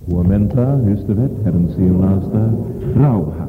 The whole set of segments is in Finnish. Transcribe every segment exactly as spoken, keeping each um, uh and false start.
Huomenta, ystävät, Herran siunausta, rauha.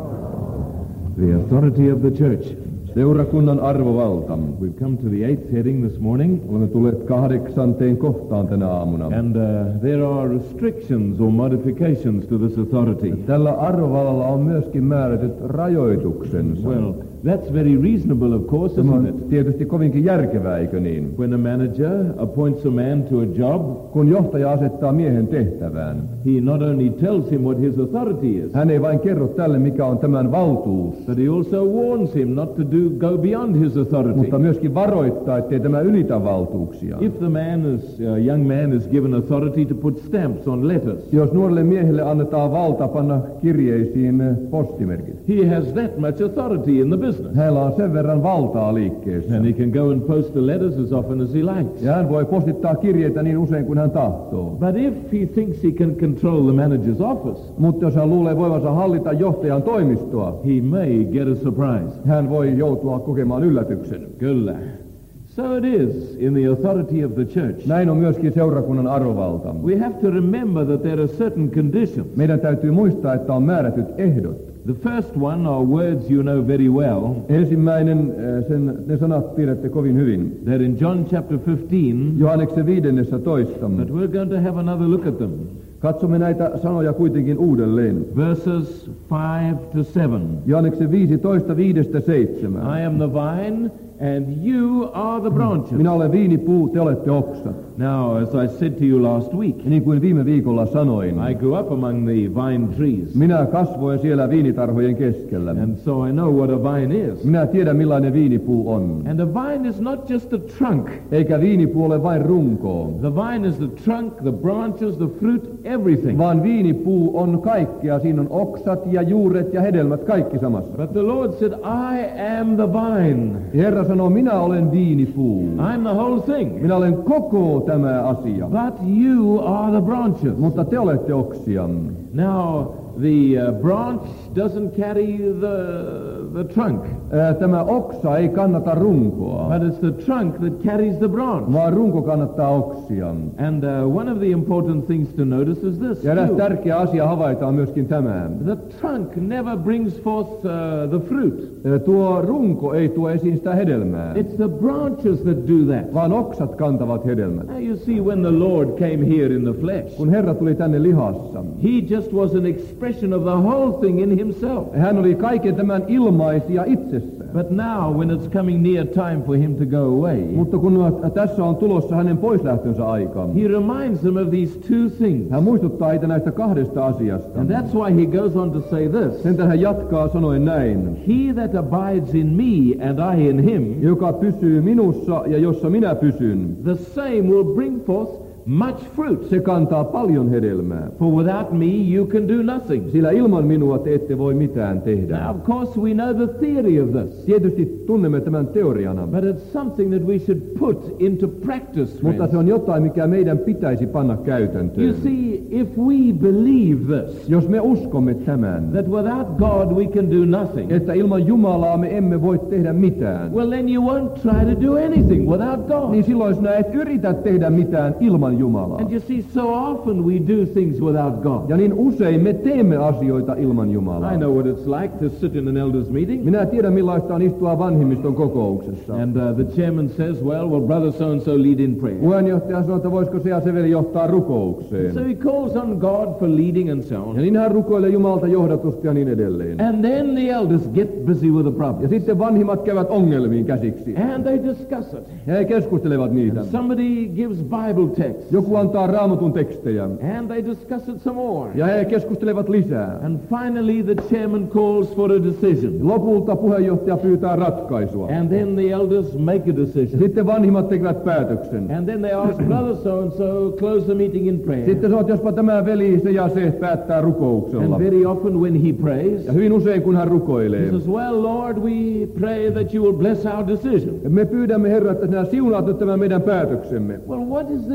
The authority of the church. Seurakunnan arvovalta. We've come to the eighth heading this morning. Olemme tulleet kahdeksanteen kohtaan tänä aamuna. And uh, there are restrictions or modifications to this authority. Tällä arvovallalla on myöskin määrätyt rajoituksensa. Well, that's very reasonable, of course, Tämä isn't on it? tietysti kovinkin järkevää, eikö niin? When a manager appoints a man to a job, Kun johtaja asettaa miehen tehtävään, he not only tells him what his authority is, hän ei vain kerro tälle, mikä on tämän valtuus, but he also warns him not to do go beyond his authority. mutta myöskin varoittaa, ettei tämä ylitä valtuuksia. If the man is, a young man is given authority to put stamps on letters, Jos nuorelle miehelle annetaan valta panna kirjeisiin postimerkit, he has that much authority in the business. hänellä on sen verran valtaa liikkeessä. And he can go and post the letters as often as he likes. Ja hän voi postittaa kirjeitä niin usein kuin hän tahtoo. But if he thinks he can control the manager's office, Mutta jos hän luulee voivansa hallita johtajan toimistoa, he may get a surprise. hän voi joutua kokemaan yllätyksen. Kyllä. So it is in the authority of the church. Näin on myöskin seurakunnan arvovalta. We have to remember that there are certain conditions. Meidän täytyy muistaa, että on määrätyt ehdot. The first one are words you know very well. Ensimmäinen, äh, sen, ne sanat tiedätte kovin hyvin. They're in John chapter fifteen, Johanneksen viidennessä toista. but we're going to have another look at them. Katsomme näitä sanoja kuitenkin uudelleen. Verses five to seven. Johanneksen viisitoista, viidestä seitsemään. I am the vine, and you are the branches. Minä olen viinipuu, te olette oksat. Now, as I said to you last week, Niin kuin viime viikolla sanoin, I grew up among the vine trees, minä kasvoin siellä viinitarhojen keskellä. and so I know what a vine is. Minä tiedän, millainen viinipuu on. And a vine is not just a trunk. Eikä viinipuu ole vain runkoa, The vine is the trunk, the branches, the fruit, everything. vaan viinipuu on kaikkea. Siinä on oksat ja juuret ja hedelmät, kaikki samassa. But the Lord said, I am the vine. Herra sanoo, minä olen viinipuu. I'm the whole thing. Minä olen koko tämä asia. But you are the branches. Mutta te olette oksia. Now, the uh, branch doesn't carry the, the trunk, Ää, Tämä oksa ei kannata runkoa, but it's the trunk that carries the branch. vaan runko kannattaa oksia. And uh, one of the important things to notice is this. Ja eräs too. tärkeä asia havaitaan myöskin tämä. The trunk never brings forth uh, the fruit. Ää, Tuo runko ei tuo esiin sitä hedelmää, It's the branches that do that. vaan oksat kantavat hedelmät. Now you see, when the Lord came here in the flesh, Kun Herra tuli tänne lihassa, he just was an expression of the whole thing in himself. hän oli kaiken tämän ilmaisia itsessään. But now, when it's coming near time for him to go away, Mutta kun tässä on tulossa hänen poislähtönsä aika, he reminds them of these two things. hän muistuttaa heitä näistä kahdesta asiasta. And that's why he goes on to say this. Sen tähän hän jatkaa sanoen näin. He that abides in me and I in him, Joka pysyy minussa ja jossa minä pysyn, the same will bring forth much fruit. se kantaa paljon hedelmää. For without me you can do nothing. Sillä ilman minua te ette voi mitään tehdä. Now, of course, we know the theory of this. Tietysti tunnemme tämän teoriana, But it's something that we should put into practice, mutta friends. se on jotain, mikä meidän pitäisi panna käytäntöön. You see, if we believe this, Jos me uskomme tämän, that without God we can do nothing, että ilman Jumalaa me emme voi tehdä mitään, well, then you won't try to do anything without God. niin silloin sinä et yritä tehdä mitään ilman Jumalaa. And you see, so often we do things without God. Ja niin usein me teemme asioita ilman Jumalaa. I know what it's like to sit in an elders meeting, Minä tiedän, millaista on istua vanhimmiston kokouksessa. and uh, the chairman says, well, will brother so-and-so lead in prayer. Puheenjohtaja sanoo, että voisiko se ja se veli johtaa rukoukseen. So he calls on God for leading and so Ja on. niin hän rukoilee Jumalta johdatusta ja niin edelleen. And then the elders get busy with the Ja problem. sitten vanhimmat käyvät ongelmiin käsiksi. And they discuss it. Ja he keskustelevat niitä. Somebody gives Bible text. Joku antaa raamatun tekstejä. And they discuss it some more. Ja he keskustelevat lisää. And finally the chairman calls for a decision. Lopulta puheenjohtaja pyytää ratkaisua. And then the elders make a Ja decision. sitten vanhimmat tekevät päätöksen. And then they ask brother so-and-so, close the meeting in prayer. Sitten sanoo, että jospa tämä veli se ja se päättää rukouksella. And very often when he prays, Ja hyvin usein kun hän he rukoilee. says, well, Lord, we pray that you will bless our decision. Me pyydämme Herra, että sinä siunaat nyt tämän meidän päätöksemme. Well, what is the good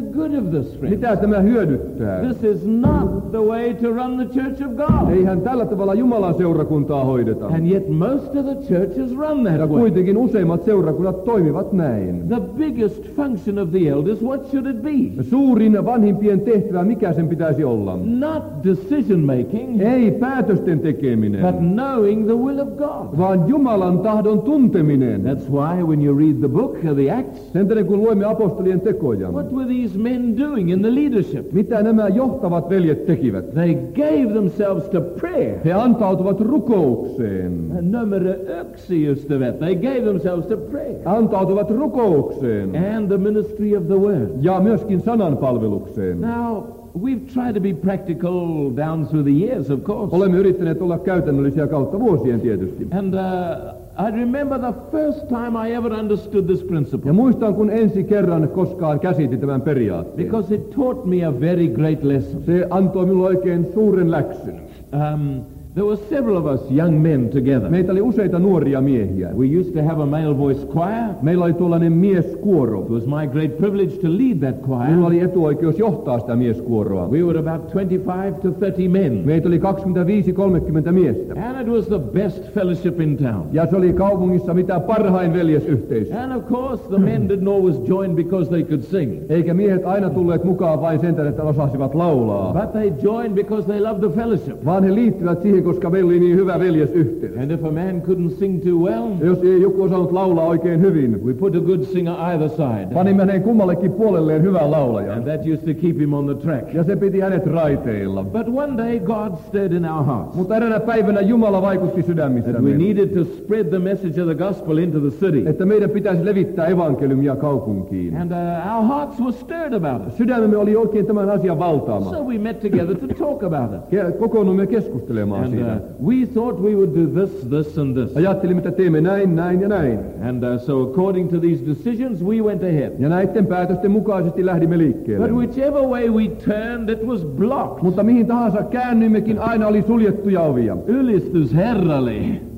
give this, friend? Mitä tämä hyödyttää? This is not the way to run the church of God. Eihän tällä tavalla Jumalan seurakuntaa hoideta. And yet most of the churches run Ja that way. kuitenkin useimmat seurakunnat toimivat näin. The biggest function of the elders, what should it be? Suurin vanhimpien tehtävä, mikä sen pitäisi olla? Not decision making, Ei päätösten tekeminen, but knowing the will of God. vaan Jumalan tahdon tunteminen. That's why when you read the book of the Acts, Sen tähden kun luemme apostolien tekoja, what were these men doing in the leadership? mitä nämä johtavat veljet tekivät? They gave themselves to prayer. He antautuvat rukoukseen. Nummer yksi ystävät, they gave themselves to prayer. Antautuvat rukoukseen And the ministry of the word. ja myöskin sananpalvelukseen. Now, we've tried to be practical down through the years, of course. Olemme yrittäneet olla käytännöllisiä kautta vuosien tietysti. And uh, I remember the first time I ever understood this principle. Ja muistan, kun ensi kerran koskaan käsitin tämän periaatteen. Because it taught me a very great lesson. Se antoi minulle oikein suuren läksyn. Um, there were several of us young men together. Meitä oli useita nuoria miehiä. We used to have a male voice choir. Meillä oli tuollainen mieskuoro. It was my great privilege to lead that Minulla choir. oli etuoikeus johtaa sitä mieskuoroa. We were about twenty-five to thirty men. Meitä oli kaksikymmentäviisi kolmekymmentä miestä. And it was the best fellowship in town. Ja se oli kaupungissa mitä parhain veljesyhteisö. And of course the men didn't always join because they could sing. Eikä miehet aina tulleet mukaan vain sen tähden, että osasivat laulaa. But they joined because they loved the fellowship. Vaan he liittyvät siihen, koska meillä oli niin hyvä veljesyhteys. And if a man couldn't sing too well, Ja jos ei joku osannut laulaa oikein hyvin, we put a good singer either side. panimme hänen kummallekin puolelleen hyvän laulajan. And that used to keep him on the track. Ja se piti hänet raiteilla. But one day God stirred in our hearts Mutta eräänä päivänä Jumala vaikutti that we sydämissämme, needed to spread the message of the gospel into the city. että meidän pitäisi levittää evankeliumia kaupunkiin. And uh, our hearts were stirred about it. Sydämemme oli oikein tämän asian valtaama. So we met together to talk about it. Ke- Kokoonnumme keskustelemaan And siitä. uh, we thought we would do this, this and this. Ajattelimme, että teemme näin, näin ja näin. And uh, so according to these decisions, we went ahead. Ja näiden päätösten mukaisesti lähdimme liikkeelle. But whichever way we turned, it was blocked. Mutta mihin tahansa käännyimmekin, aina oli suljettuja ovia. Ylistus Herralle.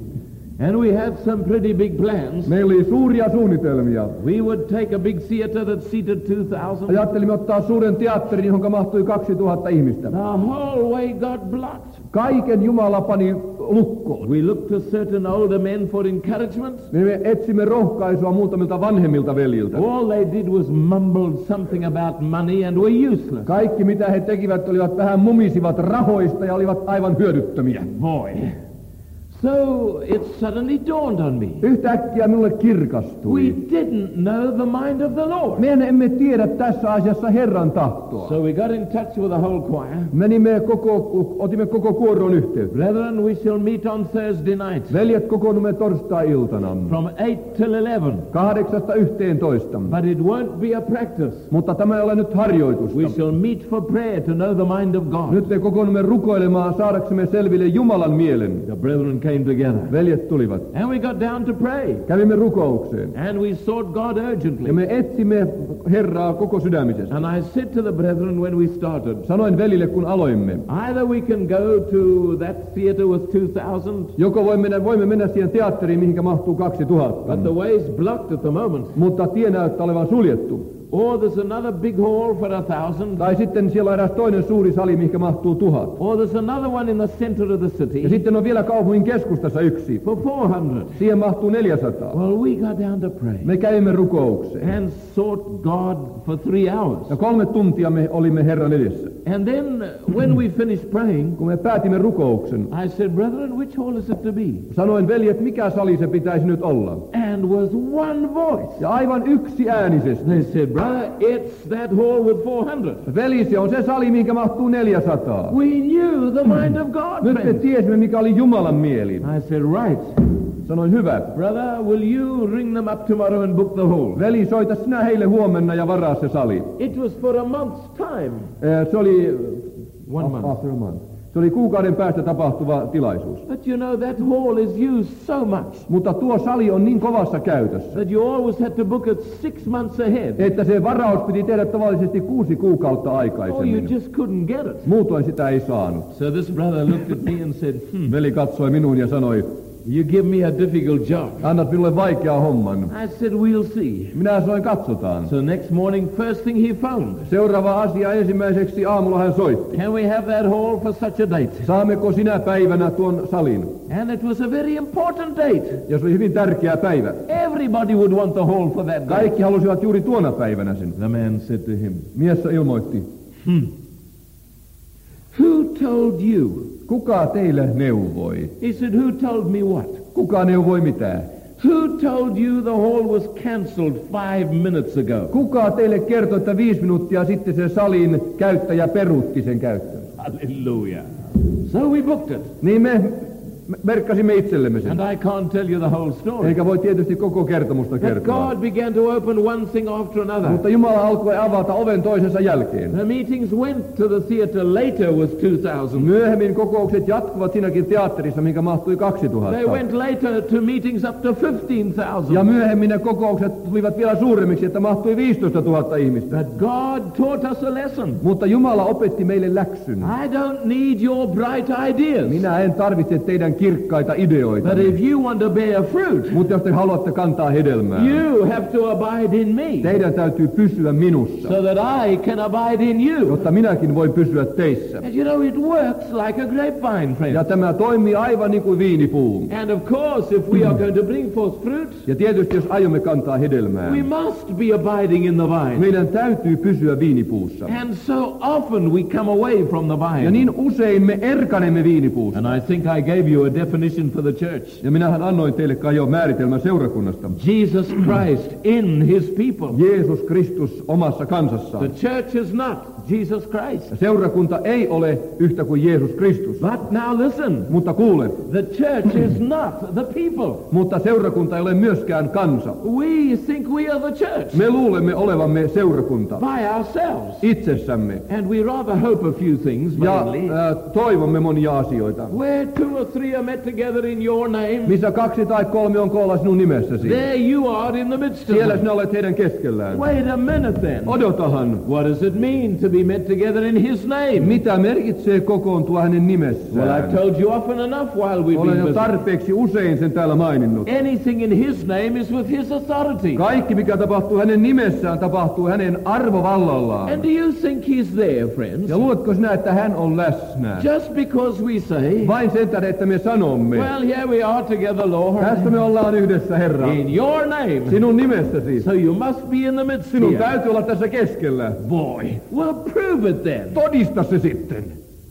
And we had some pretty big plans. Meillä oli suuria suunnitelmia. We would take a big theater that seated two thousand. Ajattelimme ottaa suuren teatterin, johon mahtui kaksituhatta ihmistä. The whole way got blocked. Kaiken Jumala pani lukkoon. We looked to certain older men for encouragement. Me etsimme rohkaisua muutamilta vanhemmilta veljiltä. All they did was mumbled something about money and were useless. Kaikki mitä he tekivät olivat vähän mumisivat rahoista ja olivat aivan hyödyttömiä. Boy. So it suddenly dawned on me. Yhtäkkiä minulle kirkastui. We didn't know the mind of the Lord. Me emme tiedä tässä asiassa Herran tahtoa. So we got in touch with the whole choir. Menimme koko, otimme koko kuoron yhteyttä. Brethren, we shall meet on Thursday night Veljet kokoonnumme torstai-iltana. from eight till eleven. Kahdeksasta yhteentoista. But it won't be a practice. Mutta tämä ei ole nyt harjoitusta. We shall meet for prayer to know the mind of God. Nyt me kokoonnumme rukoilemaan saadaksemme selville Jumalan mielen. The brethren came together. Veljet tulivat. And we got down to pray. Kävimme rukoukseen. And we sought God urgently. Ja me etsimme Herraa koko sydämisestä. And I said to the brethren when we started, Sanoin velille, kun aloimme. either we can go to that theater with two thousand, Joko voimme mennä, voimme mennä siihen teatteriin, mihinkä mahtuu kaksituhatta. but the way's blocked at the moment. Mutta tie näyttää olevan suljettu. Or there's another big hall for a thousand. Tai sitten siellä on eräs toinen suuri sali, mihinkä mahtuu tuhat. Or there's another one in the center of the Ja city sitten on vielä kaupungin keskustassa yksi. for four hundred. Siihen mahtuu neljäsataa. Well, we got down to pray Me kävimme rukoukseen. and sought God for three hours. Ja kolme tuntia me olimme Herran edessä. And then uh, when we finished praying, Kun me päätimme rukouksen, I said, brethren, which hall is it to be? sanoin veljet, mikä sali se pitäisi nyt olla. And with one voice, Ja aivan yksi äänisesti. they said, brother, it's that hall with four hundred. Veli, se on se sali, mihinkä mahtuu neljäsataa. We knew the mind of God, Nyt me friends. tiesimme, mikä oli Jumalan mieli. I said, right. Sanoin, hyvä. Brother, will you ring them up tomorrow and book the hall? Veli, soita sinä heille huomenna ja varaa se sali. It was for a month's time. Eh, Se oli... One month. After a month. Se oli kuukauden päästä tapahtuva tilaisuus. But you know, that hall is used so much Mutta tuo sali on niin kovassa käytössä, that you always had to book it six months ahead, että se varaus piti tehdä tavallisesti kuusi kuukautta or you aikaisemmin. just couldn't get it. Muutoin sitä ei saanut. So this brother looked at me and said, hmm, Veli katsoi minuun ja sanoi, You give me a difficult job. Annat minulle vaikeaa homman. I said, we'll see. Minä sanoin, katsotaan. So next morning, first thing he phoned. Seuraava asia ensimmäiseksi aamulla hän soitti. Can we have that hall for such a date? Saammeko sinä päivänä tuon salin? And it was a very important date. Ja se oli hyvin tärkeä päivä. Everybody would want the hall for that date. Kaikki halusivat juuri tuona päivänä sen. The man said to him, Mies ilmoitti. hmm. Who told you? Kuka teille neuvoi? He said, who told me what? Kuka neuvoi mitään? Who told you the hall was cancelled five minutes ago? Kuka teille kertoi, että viisi minuuttia sitten se salin käyttäjä peruutti sen käyttöön? Hallelujah. So we booked it. Niin me merkkasimme itsellemme sen. And I can't tell you the whole story. Eikä voi tietysti koko kertomusta But kertoa. God began to open one thing after another. Mutta Jumala alkoi avata oven toisensa jälkeen. The meetings went to the theater later with two thousand. Myöhemmin kokoukset jatkuvat siinäkin teatterissa, minkä mahtui kaksituhatta. They went later to meetings up to fifteen thousand. Ja myöhemmin ne kokoukset tulivat vielä suuremmiksi, että mahtui viisitoista tuhatta ihmistä. But God taught us a lesson. Mutta Jumala opetti meille läksyn. I don't need your bright ideas. Minä en tarvitse teidän kirkkaita ideoita. But if you want to bear fruit, Mutta jos te haluatte kantaa hedelmää, you have to abide in me. teidän täytyy pysyä minussa, So that I can abide in you. jotta minäkin voin pysyä teissä. And you know, it works like a grapevine, friend. Ja tämä toimii aivan niin kuin viinipuu. And of course, if we are going to bring forth fruit, Ja tietysti jos aiomme kantaa hedelmää, we must be abiding in the vine. meidän täytyy pysyä viinipuussa. And so often we come away from the Ja vine. niin usein me erkanemme viinipuusta. And I think I gave you a definition for the church. Ja minähän annoin teille kai jo määritelmän seurakunnasta. Jesus Christ in his people. Jeesus Kristus omassa The kansassaan. church is not Jesus Christ. Ja seurakunta ei ole yhtä kuin Jeesus Kristus. But now listen, Mutta kuule, the church is not the people. mutta seurakunta ei ole myöskään kansa. We think we are the church Me luulemme olevamme seurakunta by ourselves. itsessämme. And we rather hope a few things, Ja mainly. äh, toivomme monia asioita. Where two or three are met together in your name, Missä kaksi tai kolme on koolla sinun nimessäsi. there you are in the midst of Siellä them. sinä olet heidän keskellään. Wait a minute then. Odotahan. What does it mean to be met together in his name? Mitä merkitsee kokoontua hänen Well, nimessään? I've told you often enough while we've Olen been jo busy. tarpeeksi usein sen täällä maininnut. Anything in his name is with his authority. Kaikki, mikä tapahtuu hänen nimessään, tapahtuu hänen arvovallallaan. And do you think he's there, friends? Ja luotko sinä, että hän on läsnä? Just because we say, Vain sen tähden, että me sanomme. well, here we are together, Lord, Tästä me ollaan yhdessä, Herra. in your name. Sinun nimessäsi. So you must be in the midst Sinun here. täytyy olla tässä keskellä. Boy, well, prove it then. Todista se sitten.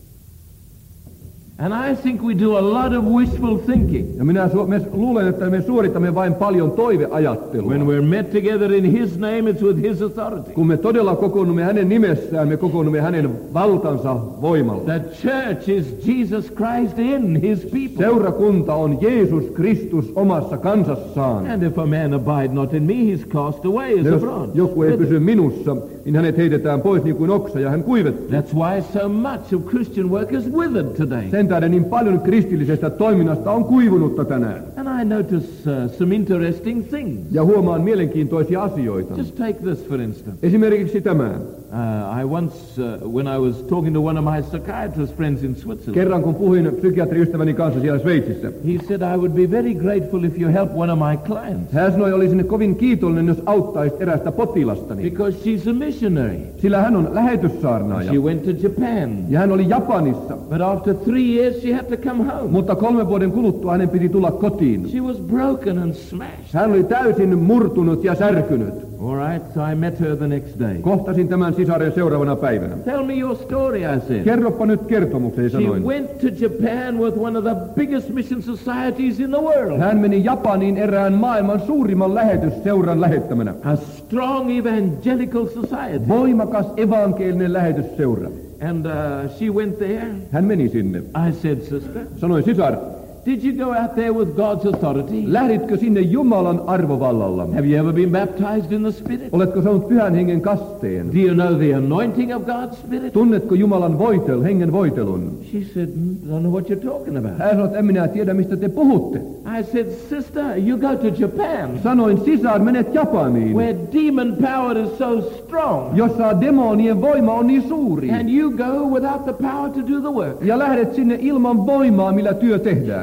And I think we do a lot of wishful thinking. Ja minä su- me luulen, että me suoritamme vain paljon toiveajattelua. When we're met together in his name, it's with his authority. Kun me todella kokoonnumme hänen nimessään, me kokoonnumme hänen valtansa voimalla. The church is Jesus Christ in his people. Seurakunta on Jeesus Kristus omassa kansassaan. And if a man abide not in me, he's cast away as Ja a jos branch. joku ei pysy minussa, niin hänet heitetään pois niin kuin oksa ja hän kuivettuu. That's why so much of Christian work is withered today. Sen tähden niin paljon kristillisestä toiminnasta on kuivunutta tänään. And I notice uh, some interesting things. Ja huomaan mielenkiintoisia asioita. Just take this for instance. Esimerkiksi tämä. Uh, I once, uh, when I was talking to one of my psychiatrist friends in Switzerland, Kerran kun puhuin psykiatriystäväni kanssa siellä Sveitsissä, he said I would be very grateful if you help one of my clients hän sanoi, olisin kovin kiitollinen, jos auttaisit erästä potilastani. because she's a missionary. Sillä hän on lähetyssaarnaaja. She went to Japan, Ja hän oli Japanissa. but after three years she had to come home. Mutta kolmen vuoden kuluttua hänen piti tulla kotiin. She was broken and smashed. Hän oli täysin murtunut ja särkynyt. All right, so I met her the next day. Kohtasin tämän sisaren seuraavana päivänä. Tell me your story, I said. Kerropa nyt kertomukseni, She sanoin. went to Japan with one of the biggest mission societies in the world. Hän meni Japaniin erään maailman suurimman lähetysseuran lähettämänä. A strong evangelical society. Voimakas evankelinen lähetysseura. And uh, she went there. Hän meni sinne. I said, sister, Sanoin, sisar, did you go out there with God's authority? lähditkö sinne Jumalan arvovallalla? Have you ever been baptized in the Spirit? Oletko saanut pyhän hengen kasteen? Do you know the anointing of God's Spirit? Tunnetko Jumalan voitel, hengen voitelun? She said, mm, don't know what you're talking about. Hän sanoi, että en minä tiedä, mistä te puhutte. I said, sister, you go to Japan, Sanoin, sisar, menet Japaniin, where demon power is so strong, jossa demonien voima on niin suuri. and you go without the power to do the work. Ja lähdet sinne ilman voimaa, millä työ tehdään.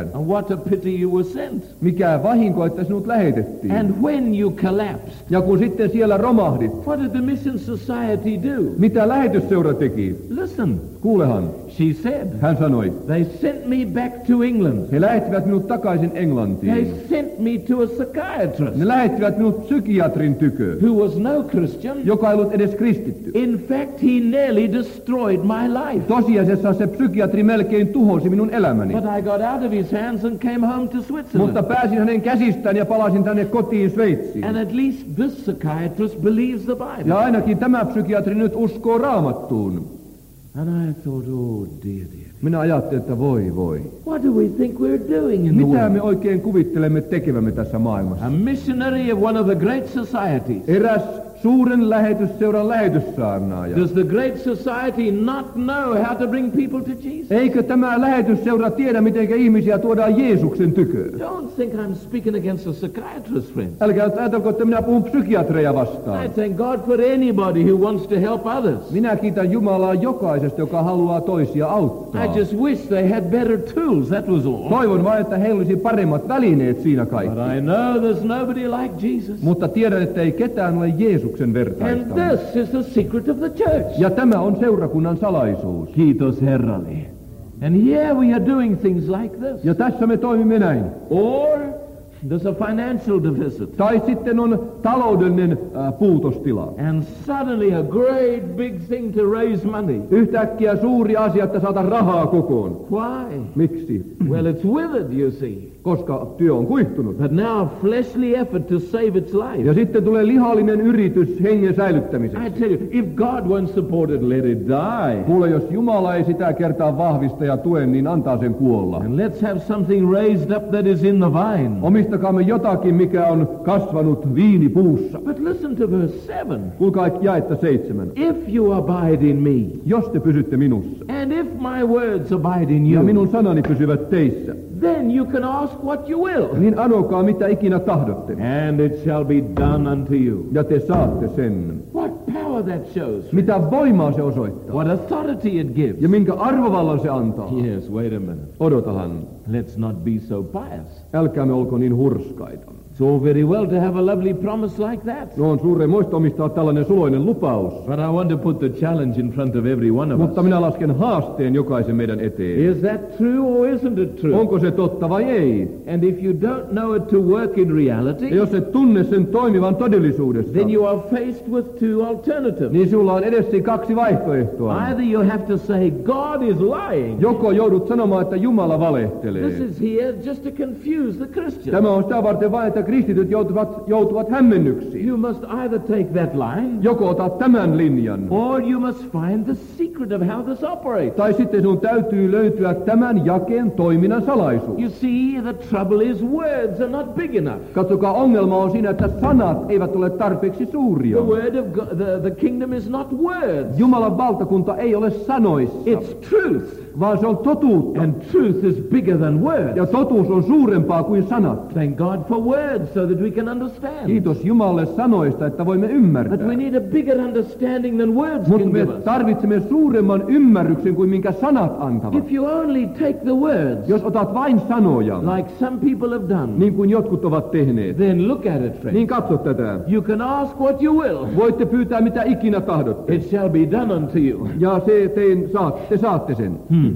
And what a pity you were sent. Mikä vahinko, että sinut lähetettiin. And when you collapsed, Ja kun sitten siellä romahdit, what did the Mission Society do? mitä lähetysseura teki? Listen, Kuulehan, she said, hän sanoi, they sent me back to England. he lähettivät minut takaisin They Englantiin. sent me to a psychiatrist Ne lähettivät minut psykiatrin tykö, who was no Christian. joka ei ollut edes kristitty. In fact, he nearly destroyed my life. Tosiasiassa se psykiatri melkein tuhosi minun elämäni. But I got out of his hands and came home to Switzerland. Mutta pääsin hänen käsistään ja palasin tänne kotiin Sveitsiin. And at least this psychiatrist believes the Bible. Ja ainakin tämä psykiatri nyt uskoo Raamattuun. And I thought, oh dear, dear. Minä ajattelin, että voi voi. What do we think we're doing in the Mitä world? me oikein kuvittelemme tekevämme tässä maailmassa? A missionary of one of the great societies. Eräs suuren lähetysseuran lähetyssaarnaaja. Does the great society not know how to bring people to Jesus? Eikö tämä lähetysseura tiedä, miten ihmisiä tuodaan Jeesuksen tyköön? Don't think I'm speaking against a psychiatrist, friend. Älkää nyt ajatelko, että minä puhun psykiatreja I vastaan. thank God for anybody who wants to help others. Minä kiitän Jumalaa jokaisesta, joka haluaa toisia auttaa. I just wish they had better tools, that was all. Toivon vain, että heillä olisi paremmat välineet siinä But kaikki. I know there's nobody like Jesus. Mutta tiedän, että ei ketään ole Jeesuksen And vertaista. this is the secret of the church. Ja tämä on seurakunnan salaisuus. Kiitos Herralle. And here we are doing things like this. Ja tässä me toimimme näin. Or there's a financial deficit. Tai sitten on taloudellinen äh, puutostila. And suddenly a great big thing to raise money. Yhtäkkiä suuri asia, että saada rahaa kokoon. Why? Miksi? Well, it's withered, you see. Koska työ on kuihtunut. But now a fleshly effort to save its life. Ja sitten tulee lihallinen yritys hengen säilyttämiseksi. I tell you, if God won't support it, let it die. Kuule, jos Jumala ei sitä kertaa vahvista ja tue, niin antaa sen kuolla. And let's have something raised up that is in the vine. Omistakaamme jotakin, mikä on kasvanut viinipuussa. But listen to verse seven. Kuulkaa jaetta seitsemän. If you abide in me, Jos te pysytte minussa, and if my words abide in ja you, minun sanani pysyvät teissä, then you can ask what you will, niin anokaa mitä ikinä tahdotte, and it shall be done unto you. ja te saatte sen. What power that shows. Mitä voimaa se osoittaa, What authority it gives. ja minkä arvovallan se antaa. Yes, wait a minute. Odotahan, Let's not be so pious. älkäämme olko niin hurskaita. It's all very well to have a lovely promise like that. No on suuren muista omistaa tällainen suloinen lupaus, But I want to put the challenge in front of every one of mutta us. minä lasken haasteen jokaisen meidän eteen. Is that true or isn't it true? Onko se totta vai ei? And if you don't know it to work in Ja reality, jos et tunne sen toimivan todellisuudessa, then you are faced with two alternatives. niin sulla on edessäsi kaksi vaihtoehtoa. Either you have to say, God is lying. Joko joudut sanomaan, että Jumala valehtelee. This is here just to confuse the Christian. Tämä on sitä varten vain, että kristityt joutuvat, joutuvat hämmennyksiin. You must either take that line, Joko otat tämän linjan, or you must find the secret of how this operates. tai sitten sinun täytyy löytyä tämän jakeen toiminnan salaisuus. You see, the trouble is words are not big enough. Katsokaa, ongelma on siinä, että sanat eivät ole tarpeeksi suuria. The word of God, the, the kingdom is not words. Jumalan valtakunta ei ole sanoissa, It's truth. vaan se on totuutta. And truth is bigger than words. Ja totuus on suurempaa kuin sanat. Thank God for words so that we can understand. Kiitos Jumalalle sanoista, että voimme But ymmärtää. we need a bigger understanding than words Mutta can me give us. tarvitsemme suuremman ymmärryksen kuin minkä sanat antavat. If you only take the words, Jos otat vain sanoja, like some people have done, niin kuin jotkut ovat tehneet, then look at it, friend. niin katso tätä. You can ask what you will. Voitte pyytää mitä ikinä tahdotte. It shall be done unto you. Ja se tein, saat, te saatte sen. Hmm.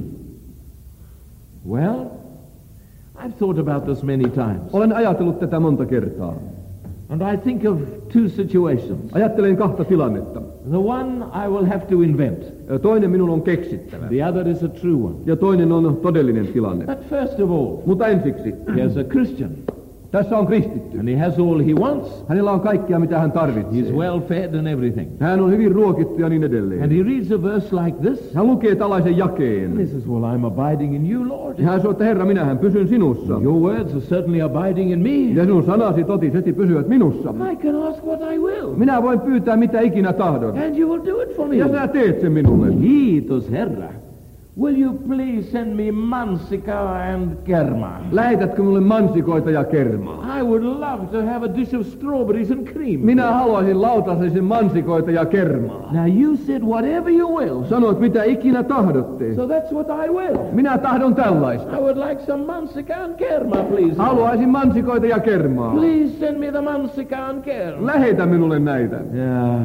Well, I've thought about this many times. Olen ajatellut tätä monta kertaa. And I think of two situations. Ajattelen kahta tilannetta. The one I will have to invent. Ja toinen minun on keksittävä. The other is a true one. Ja toinen on todellinen tilanne. But first of all, Mutta ensiksi, here's a Christian. tässä on kristitty. And he has all he wants. Hänellä on kaikkea, mitä hän tarvitsee. He's well fed and everything. Hän on hyvin ruokittu ja niin And edelleen. he reads a verse like this. Hän lukee tällaisen And he jakeen. says, well, I'm abiding in you, Lord. Ja hän sanoo, että Herra, minähän pysyn sinussa. Your words are certainly abiding in me. Ja sinun sanasi totisesti pysyvät minussa. I can ask what I will. Minä voin pyytää mitä ikinä tahdon. And you will do it for me. Ja sä teet sen minulle. Kiitos, Herra. Will you please send me mansikkaa and kermaa? Lähetätkö mulle mansikoita ja kermaa? I would love to have a dish of strawberries and cream. Minä haluaisin lautasellisen mansikoita ja kermaa. Now you said whatever you will. Sanoit mitä ikinä tahdotte. So that's what I will. Minä tahdon tällaista. I would like some mansikkaa and kermaa, please. Haluaisin mansikoita ja kermaa. Please send me the mansikkaa and kermaa. Lähetä minulle näitä. Yeah.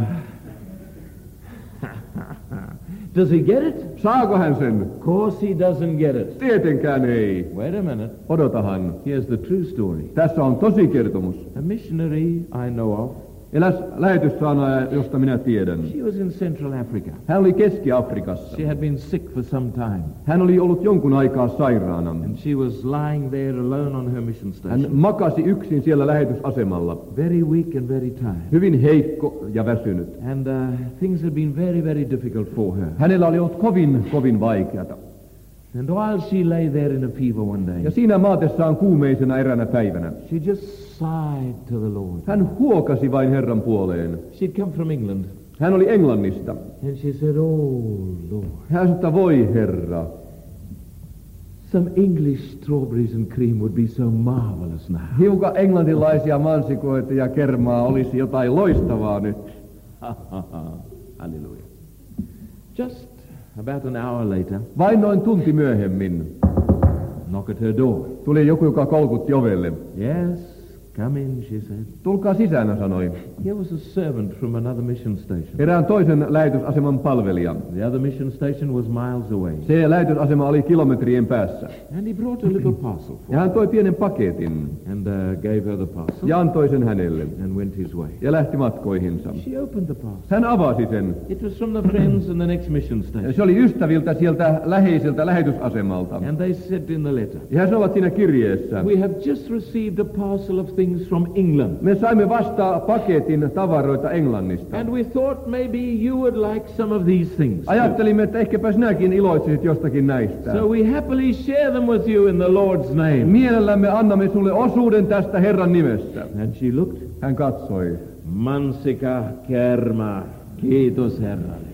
Does he get it? Saako hän sen? Of course he doesn't get it. Tietenkään ei. Wait a minute. Odotahan. Here's the true story. Tässä on tosi kertomus. A missionary I know of. Eläs lähetyssaanaja, josta minä tiedän. She was in Central Africa. Hän oli Keski-Afrikassa. She had been sick for some time. Hän oli ollut jonkun aikaa sairaana. And she was lying there alone on her mission station. Hän makasi yksin siellä lähetysasemalla. Very weak and very tired. Hyvin heikko ja väsynyt. And uh, things had been very, very difficult for her. Hänellä oli ollut kovin, kovin vaikeata. And while she lay there in a fever one day, Ja siinä maatessaan kuumeisena eräänä päivänä. she just sighed to the Lord. Hän huokasi vain Herran puoleen. She'd come from England. Hän oli Englannista. And she said, oh Lord, Hän sanoi, että voi Herra, some English strawberries and cream would be so marvelous now. hiukan englantilaisia mansikoita ja kermaa olisi jotain loistavaa nyt. Hallelujah. Just about an hour later, Vain noin tunti myöhemmin knock at her door. tuli joku, joka kolkutti ovelle. Yes, come in, she said. Tulkaa sisään, hän sanoi. Here was a servant from another mission station. Erään toisen lähetysaseman palvelija. The other mission station was miles away. Se lähetysasema oli kilometrien päässä. And he brought a little parcel for Ja hän toi pienen paketin her and uh, gave her the parcel ja antoi sen hänelle. and went his way. Ja lähti matkoihinsa. She opened the parcel. Hän avasi sen. It was from the friends in the next mission station. Se oli ystäviltä sieltä läheiseltä lähetysasemalta. And they said in the letter, Ja he sanovat siinä kirjeessä. we have just received a parcel of things from England. Me saimme vasta paketin tavaroita Englannista. And we thought maybe you would like some of these things. Ajattelimme, että ehkäpä sinäkin iloitsisit jostakin näistä. So we happily share them with you in the Lord's name. Mielellämme annamme sulle osuuden tästä Herran nimestä. And she looked. Hän katsoi. Mansika kerma. Kiitos Herralle.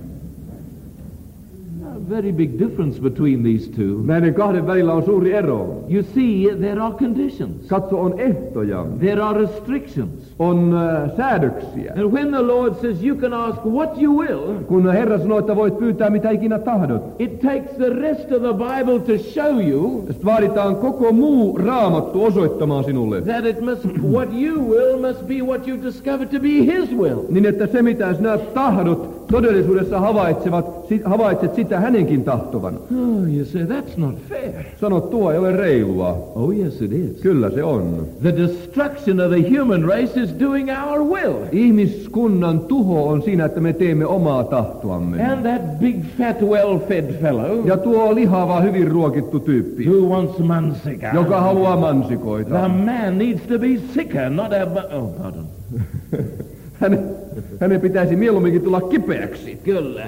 A very big difference between these two. Näiden kahden välillä on suuri ero. You see, there are conditions. Katso, on ehtoja. There are restrictions. On äh, säädöksiä. And when the Lord says you can ask what you will, Kun Herra sanoo, että voit pyytää mitä ikinä tahdot. it takes the rest of the Bible to show you Sitten vaaditaan koko muu raamattu osoittamaan sinulle. that it must, what you will must be what you discover to be His will. Niin että se mitä sinä tahdot, todellisuudessa havaitsevat, si, havaitset sitä hänenkin tahtovan. Oh, you say that's not fair. Sanot, tuo ei ole reilua. Oh, yes it is. Kyllä se on. The destruction of the human race is doing our will. Ihmiskunnan tuho on siinä, että me teemme omaa tahtoamme. And that big fat well-fed fellow Ja tuo lihava, hyvin ruokittu tyyppi, who wants mansika. joka haluaa mansikoita. The man needs to be sicker, not have... Oh, pardon. Hänen, hänen pitäisi mieluumminkin tulla kipeäksi. Kyllä.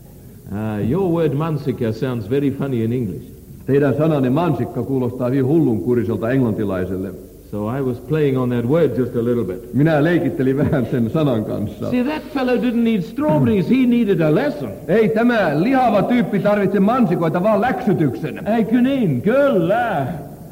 Uh, your word mansika sounds very funny in English. Teidän sananne mansikka kuulostaa hyvin hullunkuriselta englantilaiselle. So I was playing on that word just a little bit. Minä leikittelin vähän sen sanan kanssa. See, that fellow didn't need strawberries, he needed a lesson. Ei tämä lihava tyyppi tarvitse mansikoita, vaan läksytyksen. Eikö niin? Kyllä.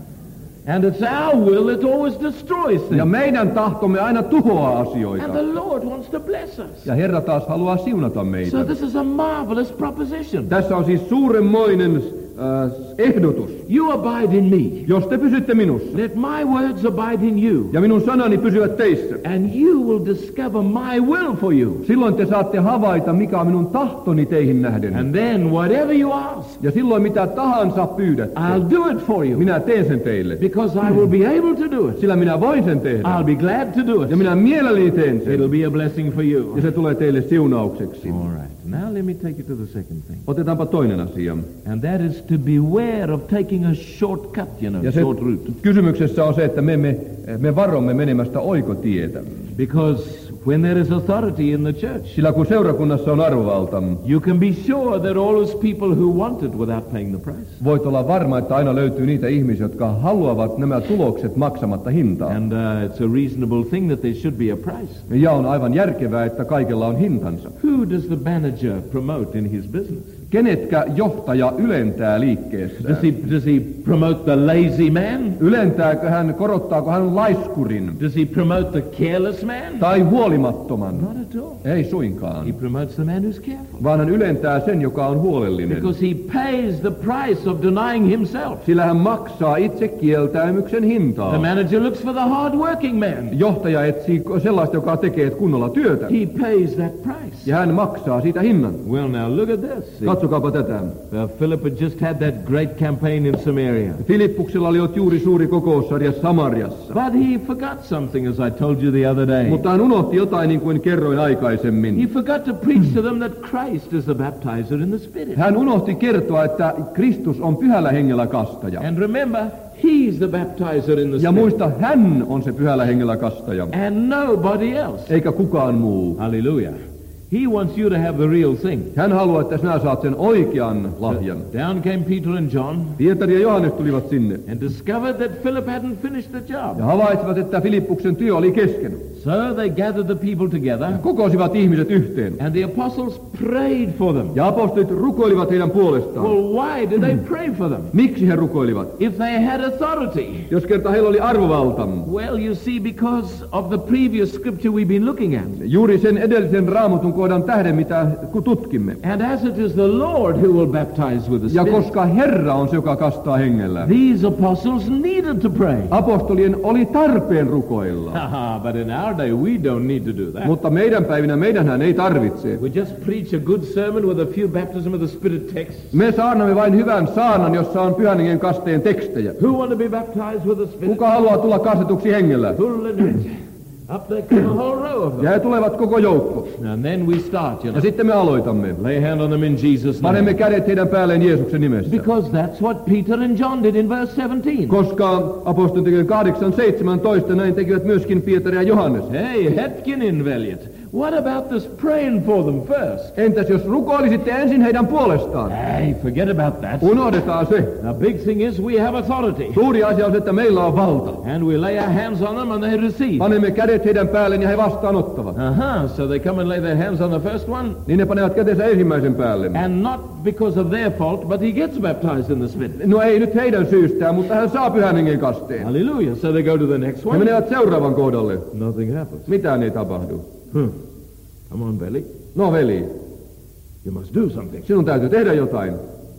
And it's our will that always destroys Ja things. meidän tahtomme aina tuhoaa asioita. And the Lord wants to bless us. Ja Herra taas haluaa siunata So meitä. this is a marvelous proposition. Tässä on siis suuremmoinen äh, ehdotus. You abide in me. Jos te pysytte minussa, Let my words abide in you. ja minun sanani pysyvät teissä, And you will discover my will for you. silloin te saatte havaita, mikä on minun tahtoni teihin nähden. And then whatever you ask, Ja silloin mitä tahansa pyydätte, I'll do it for you. minä teen sen teille. Because I will be able to do it. Sillä minä voin sen tehdä. I'll be glad to do Ja it. minä mielelläni teen sen. It'll be a blessing for you. Ja se tulee teille siunaukseksi. All right. Now let me take you to the second thing. Otetaanpa toinen asia. And that is to beware of taking a shortcut, you know, Ja se short route. kysymyksessä on se, että me, me, me varomme menemästä oikotietä. Because when there is authority in the church, Sillä kun seurakunnassa on arvovalta, you can be sure that all those people who want it without paying the price. voit olla varma, että aina löytyy niitä ihmisiä, jotka haluavat nämä tulokset maksamatta hintaa. And uh, it's a reasonable thing that there should be a price. Ja on aivan järkevää, että kaikella on hintansa. Who does the manager promote in his business? Kenetkä johtaja ylentää liikkeessä? Does he, does he promote the lazy man? Ylentääkö hän, korottaako hän laiskurin? Does he promote the careless man? Tai huolimattoman? Not at all. Ei suinkaan. He promotes the man who's careful. Vaan hän ylentää sen, joka on huolellinen. Because he pays the price of denying himself. Sillä hän maksaa itse kieltäymyksen hintaa. The manager looks for the hard-working man. Johtaja etsii sellaista, joka tekee kunnolla työtä. He pays that price. Ja hän maksaa siitä hinnan. Well, now look at this. See? Katsokaapa tätä. Uh, Philip had just had that great campaign in Samaria. Filippuksella oli juuri suuri kokoussarja Samariassa. But he forgot something, as I told you the other day. Mutta hän unohti jotain, niin kuin kerroin aikaisemmin. He forgot to preach to them that Christ is the baptizer in the Spirit. Hän unohti kertoa, että Kristus on pyhällä hengellä kastaja. And remember, he's the baptizer in the Ja Spirit. muista, hän on se pyhällä hengellä kastaja. And nobody else. Eikä kukaan muu. Hallelujah. He wants you to have the real thing. Hän haluaa, että sinä saat sen oikean lahjan. Down came Peter and John Pietari ja Johannes tulivat sinne. and discovered that Philip hadn't finished the job. Ja havaitsivat, että Filippuksen työ oli kesken. So they gathered the people together, Kokosivat ihmiset yhteen. and the apostles prayed for them. Ja apostolit rukoilivat heidän puolestaan. Well, why did they pray for them? Miksi he rukoilivat? If they had authority. Jos kerta heillä oli arvovalta. Well, you see, because of the previous scripture we've been looking at. Juuri sen edellisen raamatun kohdan tähden, mitä tutkimme. And as it is the Lord who will baptize with the Ja Spirit, koska Herra on se, joka kastaa hengellä. these apostles needed to pray. Apostolien oli tarpeen rukoilla. Haha, but in our day we don't need to do that. Mutta meidän päivinä meidänhän ei tarvitse. We just preach a good sermon with a few baptism of the Spirit texts. Me saarnamme vain hyvän saanan, jossa on pyhän hengen kasteen tekstejä. Who want to be baptized with the Spirit? Kuka haluaa tulla kastetuksi hengellä? Full and rich. Up there come a whole row of them. Ja he tulevat koko joukko. And then we start, you Ja know. sitten me aloitamme. Lay hand on them in Jesus' Panemme name. kädet heidän päälleen Jeesuksen nimessä. Because that's what Peter and John did in verse seventeen. Koska apostolien kahdeksan seitsemäntoista näin tekivät myöskin Pietari ja Johannes. Hey, hetkinen, veljet. What about this praying for them first? Entäs jos rukoilisitte ensin heidän puolestaan? Hey, forget about that. Unohdetaan se. The big thing is we have authority. Suuri asia on se, että meillä on valta. And we lay our hands on them and they receive. Panemme kädet heidän päälleen ja he vastaanottavat. Uh-huh, so they come and lay their hands on the first one. Niin ne panevat kätensä ensimmäisen päälle. And not because of their fault, but he gets baptized in the Spirit. No ei nyt heidän syystään, mutta hän saa pyhän hengen kasteen. Hallelujah. So they go to the next He one. menevät seuraavan kohdalle. Nothing happens. Mitään ei tapahdu. Hmm. Come on, Belly. No veli, You must do something. sinun täytyy tehdä jotain.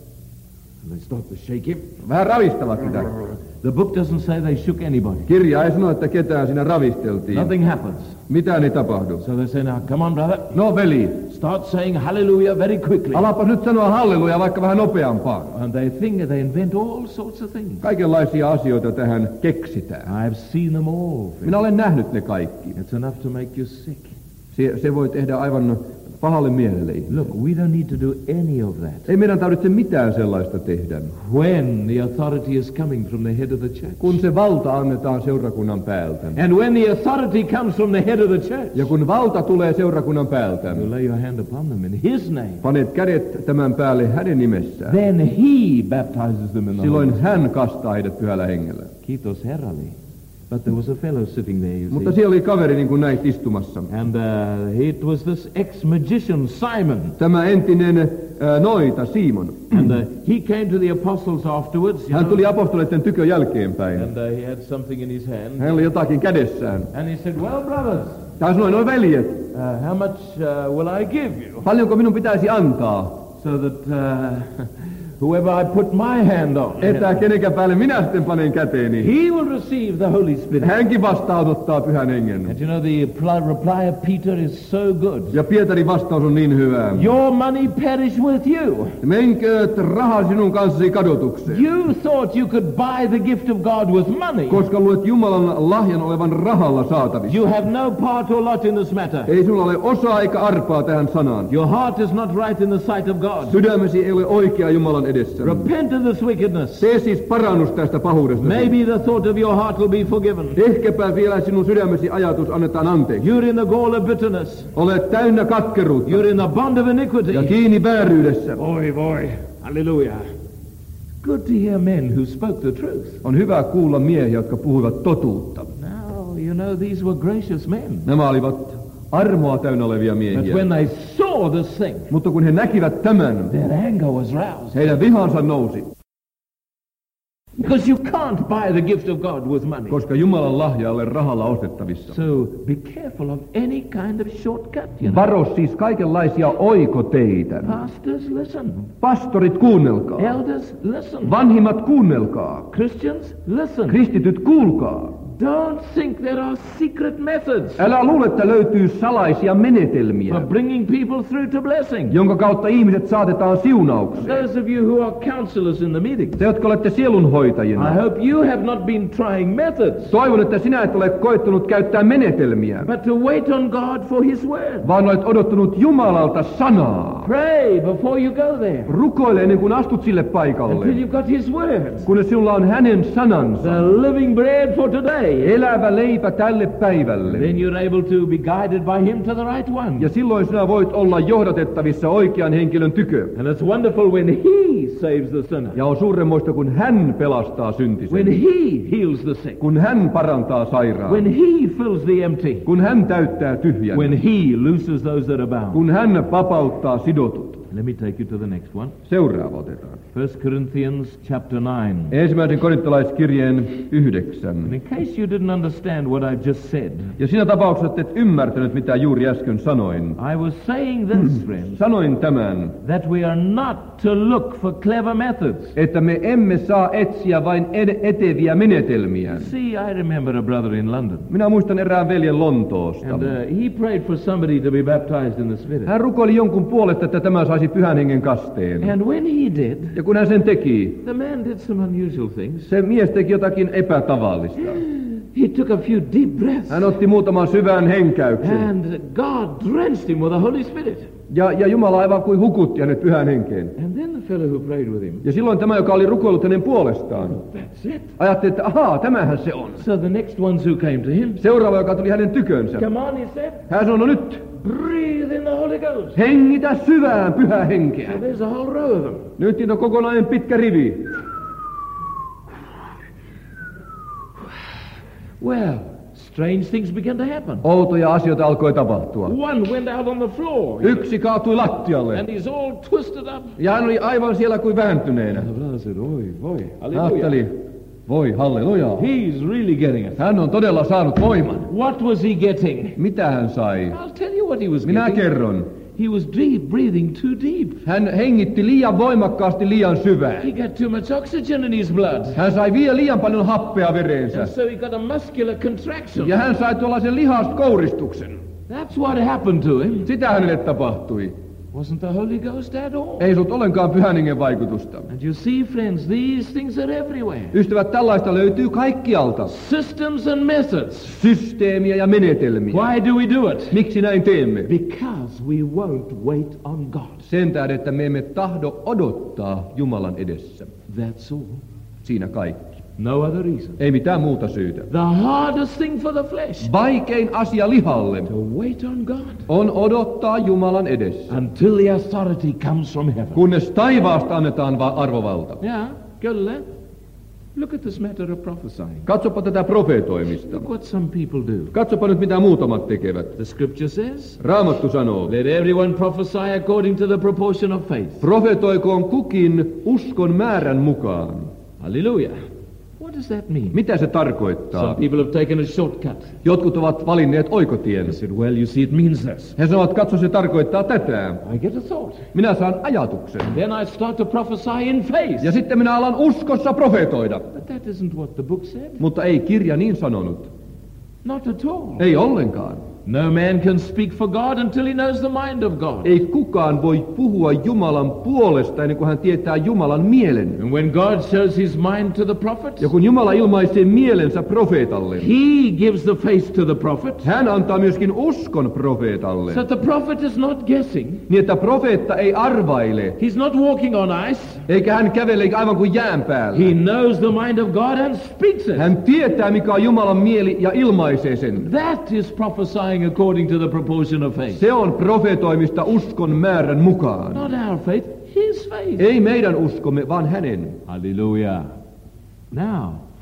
And they start to shake him. Vähän ravistavat sitä. The book doesn't say they shook anybody. Kirja ei sano, että ketään siinä ravisteltiin. Nothing happens. Mitään ei tapahdu. So they say, now, come on, brother. No veli, Start saying hallelujah very quickly. alapas nyt sanoa halleluja vaikka vähän nopeampaan. And they think, they invent all sorts of things. Kaikenlaisia asioita tähän keksitään. I've seen them all. Minä olen nähnyt ne kaikki. It's enough to make you sick. Se, se voi tehdä aivan pahalle mielelle. Look, we don't need to do any of that. Ei meidän tarvitse mitään sellaista tehdä. When the authority is coming from the head of the church. Kun se valta annetaan seurakunnan päältä. And when the authority comes from the head of the church. Ja kun valta tulee seurakunnan päältä, You lay your hand upon them in his name. panet kädet tämän päälle hänen nimessään. Then he baptizes them in the Holy Silloin hän kastaa heidät pyhällä hengellä. Kiitos Herralle. But there was a fellow sitting there, you Mutta see. siellä oli kaveri niin kuin näit istumassa. And uh, it was this ex-magician Simon. Tämä entinen äh, noita, Simon. And uh, he came to the apostles afterwards. You Hän know, tuli apostoleiden tykö jälkeenpäin. and uh, he had something in his hand. Hänellä oli jotakin kädessään. And he said, well, brothers, Hän sanoi, no veljet, uh, how much uh, will I give you? paljonko minun pitäisi antaa, So that uh, whoever I put my hand on, että kenenkään päälle minä sitten panen käteeni. he will receive the Holy Spirit. Hänkin vastaanottaa pyhän hengen. And you know, the pl- reply of Peter is so good. Ja Pietarin vastaus on niin hyvä. Your money perish with you. Menkööt raha sinun kanssasi kadotukseen. You thought you could buy the gift of God with money. Koska luet Jumalan lahjan olevan rahalla saatavissa. You have no part or lot in this matter. Ei sulla ole osaa eikä arpaa tähän sanaan. Your heart is not right in the sight of God. Sydämesi ei ole oikea Jumalan edessä. Repent of this wickedness. Tee siis parannus tästä pahuudesta. Maybe the thought of your heart will be forgiven. Ehkäpä vielä sinun sydämesi ajatus annetaan anteeksi. You're in the gall of bitterness. Olet täynnä katkeruutta You're in the bond of iniquity. ja kiinni vääryydessä. Boy, boy. Hallelujah. Good to hear men who spoke the truth. On hyvä kuulla miehiä, jotka puhuivat totuutta. Now, you know, these were gracious men. Nämä olivat armoa täynnä olevia But miehiä. when they saw this thing, Mutta kun he näkivät tämän, their anger was roused. heidän vihansa nousi, Because you can't buy the gift of God with money. koska Jumalan lahja ei ole rahalla ostettavissa. So be careful of any kind of shortcut, you know. Varo siis kaikenlaisia oikoteitä. Pastors, listen. Pastorit, kuunnelkaa. Elders, listen. Vanhimmat, kuunnelkaa. Christians, listen. Kristityt, kuulkaa. Don't think there are secret methods Älä luule, että löytyy salaisia menetelmiä, for bringing people through to blessing. jonka kautta ihmiset saatetaan siunaukseen. Those of you who are counselors in the meeting, Te, jotka olette sielunhoitajina, I hope you have not been trying methods, toivon, että sinä et ole koettanut käyttää menetelmiä, but to wait on God for His word. vaan olet odottanut Jumalalta sanaa. Pray before you go there, Rukoile ennen kuin astut sille paikalle, until you've got His word, kunnes sinulla on hänen sanansa. the living bread for today. Elävä leipä tälle päivälle. Then you're able to be guided by Him to the right one. Ja silloin sinä voit olla johdatettavissa oikean henkilön tykö. And it's wonderful when He saves the sinner, Ja on suuremmoista, kun hän pelastaa when syntisen. He heals the sick, Kun hän parantaa when sairaan. He fills the empty, Kun hän täyttää tyhjän. when He looses those that are bound. Kun hän vapauttaa sidotut. Let me take you to the next one. Seuraava otetaan. First Corinthians chapter nine. Ensimmäisen korintolaiskirjeen yhdeksän. And in case you didn't understand what I've just said, Ja siinä tapauksessa, että et ymmärtänyt, mitä juuri äsken sanoin. I was saying this, friends, Sanoin tämän, that we are not to look for clever methods. että me emme saa etsiä vain ed- eteviä menetelmiä. See, I remember a brother in London, Minä muistan erään veljen Lontoosta. and uh, he prayed for somebody to be baptized in the Spirit. Hän rukoili jonkun puolesta, että tämä saisi pyhän hengen kasteen. And when he did, Ja kun hän sen teki, the man did some unusual things. se mies teki jotakin epätavallista. He took a few deep breaths, Hän otti muutaman syvän henkäyksen. and God drenched him with the Holy Spirit. Ja, ja Jumala aivan kuin hukutti hänet pyhän henkeen. And then the fellow who prayed with him, Ja silloin tämä, joka oli rukoillut hänen puolestaan, that's it. ajatteli, että ahaa, tämähän se on. So the next ones who came to him, Seuraava, joka tuli hänen tykönsä. come on, he said, Hän sanoi, no nyt, breathe in the Holy Ghost. hengitä syvään pyhää henkeä. So there's a whole row of them. Nyt niitä on kokonainen pitkä rivi. Well, strange things began to happen. Outoja asioita alkoi tapahtua. One went out on the floor, Yksi kaatui lattialle. and he's all twisted up. Ja hän oli aivan siellä kuin vääntyneenä. The brother said, oi, voi, Hän hallelujah. ajatteli, voi halleluja. He's really getting it. Hän on todella saanut voiman. What was he getting? Mitä hän sai? I'll tell you what he was Minä getting. kerron. He was deep, breathing too deep. Hän hengitti liian voimakkaasti liian syvään. He got too much oxygen in his blood. Hän sai vielä liian paljon happea vereensä. And so he got a muscular contraction. Ja hän sai tuollaisen lihaskouristuksen. That's what happened to him. Sitä hänelle tapahtui. Wasn't the Holy Ghost at all. Ei ollut ollenkaan pyhän hengen vaikutusta. And you see, friends, these things are everywhere. Ystävät, tällaista löytyy kaikkialta. Systems and methods. Systeemiä ja menetelmiä. Why do we do it? Miksi näin teemme? Because we won't wait on God. Sen tähden, että me emme tahdo odottaa Jumalan edessä. That's all. Siinä kaikki. No other reason. Ei mitään muuta syytä. The hardest thing for the flesh, Vaikein asia lihalle to wait on God on odottaa Jumalan edessä, until the authority comes from heaven. kunnes taivaasta annetaan va- arvovalta. Yeah, go to that. Look at this matter of prophesying. Katsopa tätä profeetoimista. Look what some people do. Katsopa nyt, mitä muutamat tekevät. The scripture says, Raamattu sanoo, let everyone prophesy according to the proportion of faith. profetoikoon kukin uskon määrän mukaan. Hallelujah. What does that mean? Mitä se Some tarkoittaa? people have taken a shortcut. Jotkut ovat valinneet oikotien. They said, well, you see, it means this. He sanovat, katso, se tarkoittaa tätä. I get a thought. Minä saan ajatuksen. Then I start to prophesy in faith. Ja sitten minä alan uskossa profetoida. But that isn't what the book said. Mutta ei kirja niin sanonut. Not at all. Ei ollenkaan. No man can speak for God until he knows the mind of God. Ei kukaan voi puhua Jumalan puolesta ennen kuin hän tietää Jumalan mielen. And when God shows his mind to the prophet, Ja kun Jumala ilmaisee mielensä profeetalle, he gives the faith to the prophet. hän antaa myöskin uskon profeetalle. So the prophet is not guessing. Niin että profeetta ei arvaile, He's not walking on ice. eikä hän kävele aivan kuin jään päällä. He knows the mind of God and speaks it. Hän tietää, mikä on Jumalan mieli ja ilmaisee sen. That is prophesying according to the proportion of faith. Se on profetoimista uskon määrän mukaan. Not our faith, his faith. Ei meidän uskomme, vaan hänen. Hallelujah. Now,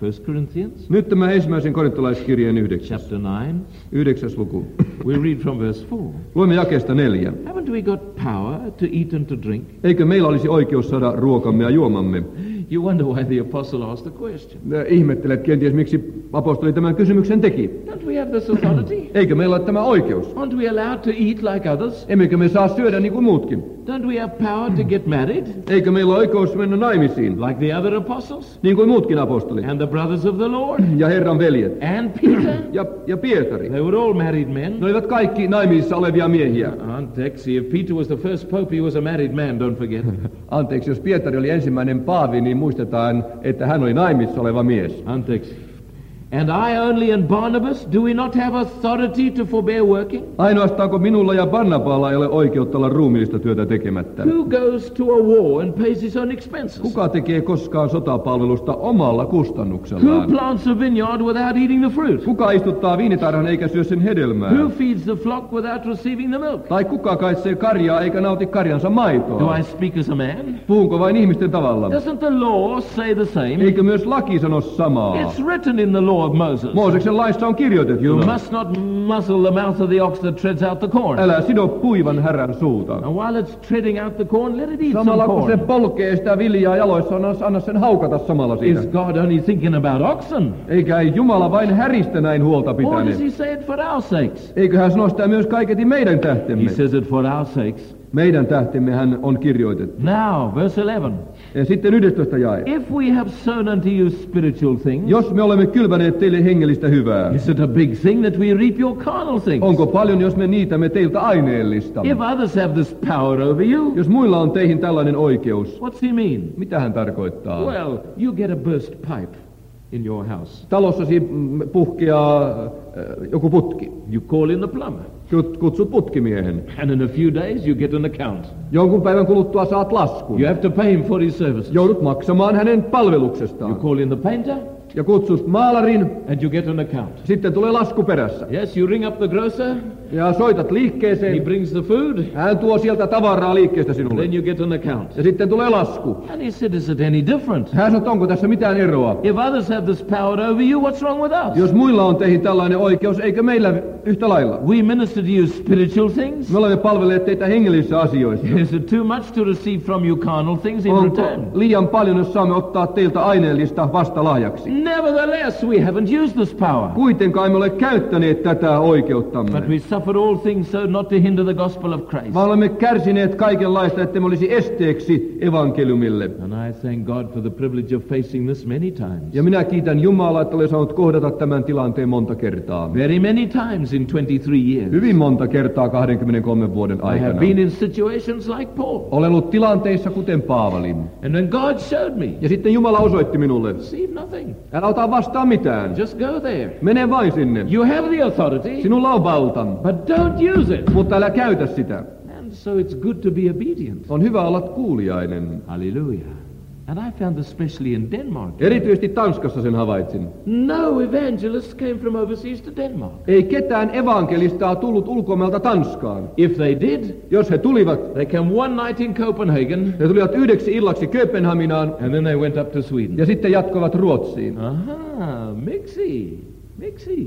First Corinthians, Nyt tämä ensimmäisen korintolaiskirjeen yhdeksäs, chapter nine. yhdeksäs luku. We read from verse four. Luemme jakeesta neljä. Haven't we got power to eat and to drink? Eikö meillä olisi oikeus saada ruokamme ja juomamme? You wonder why the apostle asked the question. Ihmettelet kenties, miksi apostoli tämän kysymyksen teki. Don't we have this authority? Eikö meillä ole tämä oikeus? Aren't we allowed to eat like others? Emmekö me saa syödä niin kuin muutkin? Don't we have power to get married? Eikö meillä ole oikeus mennä naimisiin? Like the other apostles? Niin kuin muutkin apostolit. And the brothers of the Lord? Ja Herran veljet. And Peter? Ja, ja Pietari. They were all married men. Ne olivat kaikki naimisissa olevia miehiä. Anteeksi, if Peter was the first pope, he was a married man, don't forget. Anteeksi, jos Pietari oli ensimmäinen paavi, niin muistetaan, että hän oli naimissa oleva mies. Anteeksi. And I only and Barnabas, do we not have authority to forbear working? Ainoastaanko minulla ja Barnabaalla ei ole oikeutta olla ruumiillista työtä tekemättä? Who goes to a war and pays his own expenses? Kuka tekee koskaan sotapalvelusta omalla Who kustannuksellaan? plants a vineyard without eating the fruit? Kuka istuttaa viinitarhan eikä syö sen hedelmää? Who feeds the flock without receiving the milk? Tai kuka kaitsee karjaa eikä nauti karjansa Do maitoa? I speak as a man? Puhunko vain ihmisten tavalla? Doesn't the law say the same? Eikö myös laki sano samaa? It's written in the law of Moses. Mooseksen laissa on You kirjoitettu. must not muzzle the mouth of the ox that treads out the corn. Älä sido puivan härän suuta. And while it's treading out the corn, let it eat some Samalla kun se corn. polkee sitä viljaa jaloissa, anna, anna sen haukata samalla siitä. Is God only thinking about oxen? Eikä ei Jumala vain häristä näin huolta Or does pitänyt. he say it for our sakes? Eikö hän sano sitä myös kaiketi meidän He tähtemme? says it for our sakes. Meidän tähtemme hän on kirjoitettu. Now, verse eleven. Ja sitten yhdestoista jae. If we have sown unto you spiritual things, Jos me olemme kylväneet teille hengellistä hyvää, is it a big thing that we reap your carnal things? onko paljon, jos me niitämme teiltä aineellista? If others have this power over you, Jos muilla on teihin tällainen oikeus, what's he mean? mitä hän tarkoittaa? Well, you get a burst pipe in your house. Talossasi mm, puhkeaa äh, joku putki. You call in the plumber. Kut- Kutsut putkimiehen. And in a few days you get an account. Jonkun päivän kuluttua saat laskun. You have to pay him for his services. Joudut maksamaan hänen You palveluksestaan. call in the painter Ja kutsut maalarin, and you get an account. sitten tulee lasku perässä. Yes, you ring up the grocer, Ja soitat he liikkeeseen, brings the food, hän tuo sieltä tavaraa liikkeestä sinulle. then you get an account. Ja sitten tulee lasku. And he said, is it any different? Hän sanoo, että onko tässä mitään eroa? If others have this power over you, what's wrong with us? Jos muilla on teihin tällainen oikeus, eikö meillä yhtä lailla? We minister to you spiritual things. Me olemme palvelleet teitä hengellisissä asioissa. Is it too much to receive from you carnal things in Onko return? liian paljon, jos saamme ottaa teiltä aineellista vastalahjaksi? Nevertheless, we haven't used this power. Kuitenkaan emme ole käyttäneet tätä oikeuttamme. But we suffer all things so not to hinder the gospel of Christ. Vaan olemme kärsineet kaikenlaista, että me olisi esteeksi evankeliumille. And I thank God for the privilege of facing this many times. Ja minä kiitän Jumalaa, että olen saanut kohdata tämän tilanteen monta kertaa. Very many times in twenty-three years. Hyvin monta kertaa kaksikymmentäkolme vuoden I have aikana. been in situations like Paul. Olen ollut tilanteissa kuten Paavali. And when God showed me, Ja sitten Jumala osoitti minulle, receive nothing. älä ota vastaan mitään. Just go there. Mene vain sinne. You have the authority, Sinulla on valta, but don't use it. mutta älä käytä sitä. And so it's good to be obedient. On hyvä olla kuuliainen. Hallelujah. And I found this especially in Denmark. Erityisesti Tanskassa sen havaitsin. No evangelist came from overseas to Denmark. Ei ketään evankelistaa tullut ulkomailta Tanskaan. If they did, Jos he tulivat, they came one night in Copenhagen, he tulivat yhdeksi illaksi Kööpenhaminaan and then they went up to Sweden. ja sitten jatkoivat Ruotsiin. Aha, mixy, mixy.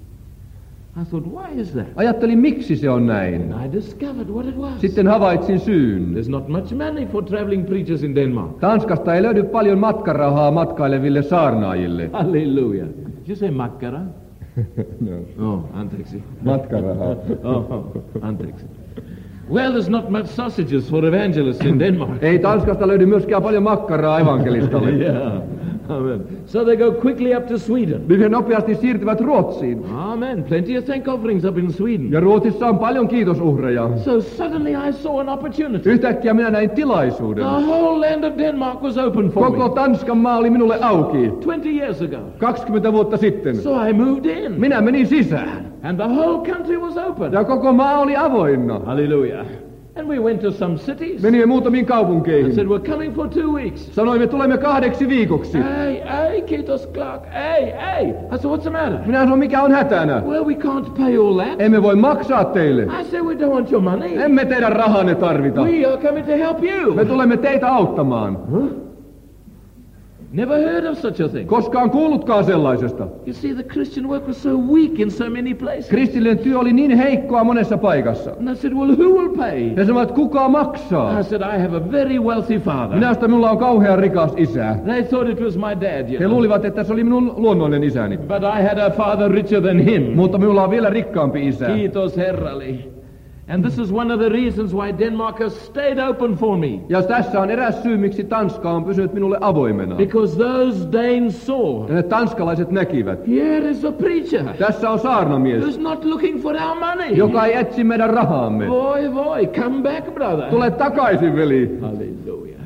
I thought, why is that? Ajattelin, miksi se on näin. And I discovered what it was. Sitten havaitsin syyn. There's not much money for traveling preachers in Denmark. Tanskasta ei löydy paljon matkarahaa matkaileville saarnaajille. Hallelujah. Did you say makkara? No. Oh, anteeksi. Matkarahaa. Oh, anteeksi. Well, there's not much sausages for evangelists in Denmark. Ei Tanskasta löydy myöskään paljon makkaraa evankelistalle. Yeah. Amen. So they go quickly up to Sweden. Niin he nopeasti siirtyvät Ruotsiin. Amen. Plenty of thank offerings up in Sweden. Ja Ruotsissa on paljon kiitosuhreja. So suddenly I saw an opportunity. Yhtäkkiä minä näin tilaisuuden. The whole land of Denmark was open for Koko me. Tanskan maa oli minulle auki. Twenty years ago. kaksikymmentä vuotta sitten. So I moved in. Minä menin sisään. And the whole country was open. Ja koko maa oli avoinna. Hallelujah. And we went to some cities. Menimme muutamiin And kaupunkeihin. said, we're coming for two weeks. Sanoimme, tulemme kahdeksi viikoksi. Hey, hey, kiitos Clark. Hey, hey. I said, what's the matter? Minä sanoin, mikä on hätänä? Well, we can't pay all that. Emme voi maksaa teille. I said, we don't want your money. Emme teidän rahanne tarvita. We are coming to help you. Me tulemme teitä auttamaan. Huh? Never heard of such a thing. Koskaan kuullutkaan sellaisesta. You see, the Christian work was so weak in so many places. Kristillinen työ oli niin heikkoa monessa paikassa. And I said, well, who will pay? Ja sanoin, että kuka maksaa? I said, I have a very wealthy father. Minä sanoin, että minulla on kauhean rikas isä. They thought it was my dad, you He know. luulivat, että se oli minun luonnollinen isäni. But I had a father richer than him. Mutta minulla on vielä rikkaampi isä. Kiitos Herralle. And this is one of the reasons why Denmark has stayed open for me. Ja tässä on eräs syy, miksi Tanska on pysynyt minulle avoimena. Because those Danes saw. Ja ne tanskalaiset näkivät. Here is a preacher. Tässä on saarnamies, Who's not looking for our money. joka ei etsi meidän rahaamme. Voi voi, come back, brother. Tule takaisin, veli. Hallelujah.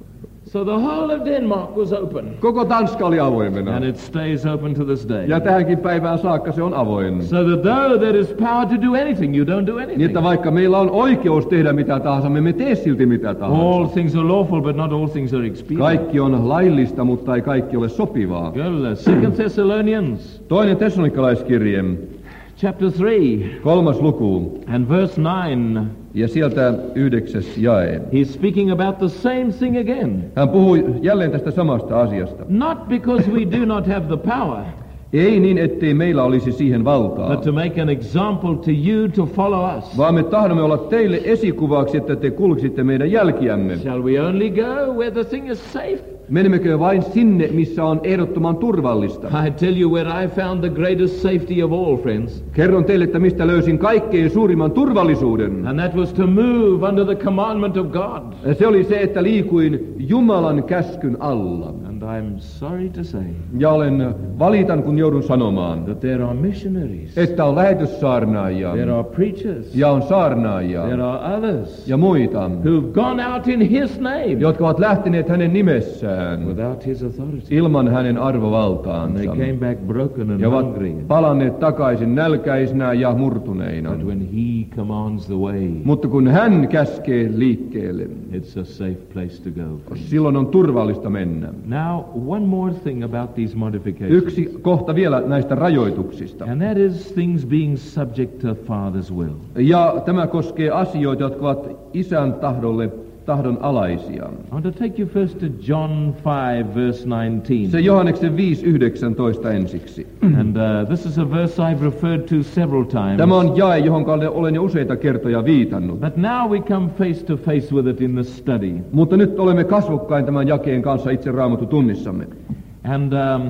So the whole of Denmark was open. Koko Tanska oli avoimena. And it stays open to this day. Ja tähänkin päivään saakka se on avoin. So that though there is power to do anything, you don't do Niin, anything. että vaikka meillä on oikeus tehdä mitä tahansa, me emme tee silti mitä All tahansa. things are lawful, but not all things are expedient. Kaikki on laillista, mutta ei kaikki ole sopivaa. Kyllä. Second Thessalonians, Toinen Tessalonikalaiskirje, chapter three, kolmas luku, and verse nine. ja sieltä yhdeksäs jae. He's speaking about the same thing again. Hän puhui jälleen tästä samasta asiasta. Not because we do not have the power, Ei niin, ettei meillä olisi siihen valtaa, but to make an example to you to follow us. vaan me tahdomme olla teille esikuvaksi, että te kulkisitte meidän jälkiämme. Shall we only go where the thing is safe? Menemmekö vain sinne, missä on ehdottoman turvallista? I tell you where I found the greatest safety of all, friends. Kerron teille, että mistä löysin kaikkein suurimman turvallisuuden. And that was to move under the commandment of God. Se oli se, että liikuin Jumalan käskyn alla. And I'm sorry to say Ja olen valitan, kun joudun sanomaan, that there are missionaries, että on lähetyssaarnaajia there are preachers, ja on saarnaajia there are others ja muita, who've gone out in His name jotka ovat lähteneet hänen nimessään without His authority. ilman hänen And arvovaltaansa. they came back broken and Ja ovat hungry. palanneet takaisin nälkäisinä ja murtuneina. But when He commands the way, Mutta kun hän käskee liikkeelle, it's a safe place to go. silloin on turvallista mennä. Now, one more thing about these modifications. Yksi kohta vielä näistä rajoituksista. And that is things being subject to Father's will. Ja tämä koskee asioita, jotka ovat isän tahdolle tahdon alaisia. I want to take you first to John five, verse nineteen. Se Johanneksen viisi yhdeksäntoista ensiksi. And uh, this is a verse I've referred to several times. Tämä on jae, johon olen jo useita kertoja viitannut. But now we come face to face with it in the study. Mutta nyt olemme kasvokkain tämän jakeen kanssa itse Raamatun tunnissamme. And um,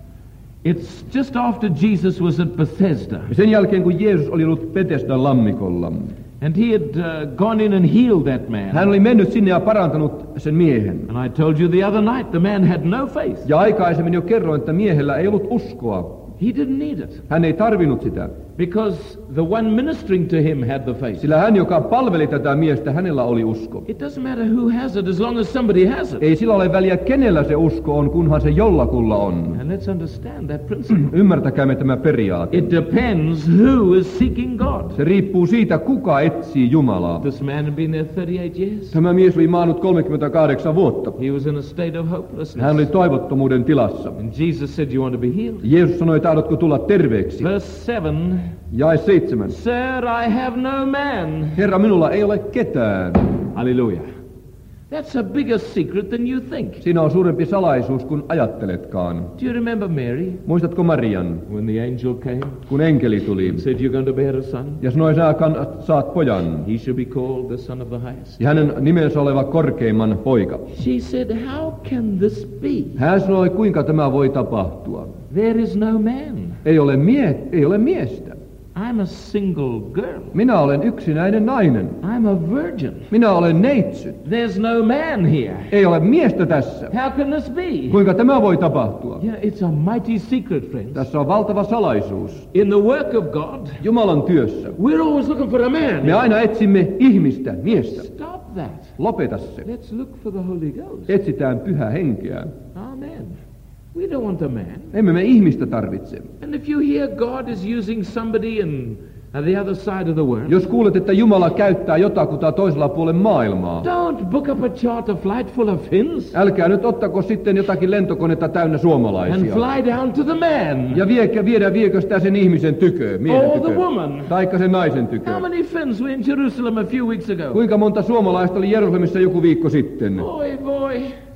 it's just after Jesus was at Bethesda. Ja sen jälkeen, kun Jeesus oli ollut Betesdan lammikolla, And he had uh, gone in and healed that man. hän oli mennyt sinne ja parantanut sen miehen. And I told you the other night, the man had no faith. Ja aikaisemmin jo kerroin, että miehellä ei ollut uskoa. He didn't need it. Hän ei tarvinnut sitä. Because the one ministering to him had the faith. Sillä hän, joka palveli tätä miestä, hänellä oli usko. It doesn't matter who has it as long as somebody has it. Ei sillä ole väliä, kenellä se usko on, kunhan se jollakulla on. And let's understand that principle. Ymmärtäkäämme tämä periaate. It depends who is seeking God. Se riippuu siitä, kuka etsii Jumalaa. This man had been there thirty-eight years. Tämä mies oli maannut kolmekymmentäkahdeksan vuotta. He was in a state of hopelessness. Hän oli toivottomuuden tilassa. And Jesus said, you want to be healed? Jeesus sanoi, tahdotko tulla terveeksi? Verse seven. Jae seitsemän. Sir, I have no man. Herra, minulla ei ole ketään. Hallelujah. That's a bigger secret than you think. Siinä on suurempi salaisuus kuin ajatteletkaan. Do you remember Mary? Muistatko Marian, When the angel came kun enkeli tuli and said, you're going to bear a son. ja sanoi, sä kan- saat pojan. He should be called the Son of the Highest. Ja hänen nimensä oleva korkeimman poika. She said, how can this be? Hän sanoi, kuinka tämä voi tapahtua. There is no man. Ei ole, mie- ei ole miestä. I'm a single girl. Minä olen yksinäinen nainen. I'm a virgin. Minä olen neitsyt. There's no man here. Ei ole miestä tässä. How can this be? Kuinka tämä voi tapahtua? Yeah, it's a mighty secret, friends. Tässä on valtava salaisuus. In the work of God, Jumalan työssä. we're always looking for a man. Me aina etsimme ihmistä, miestä. Stop that. Lopeta se. Let's look for the Holy Ghost. Etsitään pyhää henkeä. Amen. We don't want a man. Emme me ihmistä tarvitse. And if you hear God is using somebody in at the other side of the world, Jos kuulet, että Jumala käyttää jotakuta toisella puolen maailmaa, don't book up a charter flight full of Finns älkää nyt ottako sitten jotakin lentokonetta täynnä and suomalaisia. fly down to the man. Ja viekö, viedä, viekö sitä sen ihmisen tykö, miehen Or the tykö, woman. taikka sen naisen tykö. How many Finns were in Jerusalem a few weeks ago? Kuinka monta suomalaista oli Jerusalemissa joku viikko sitten? Boy, boy,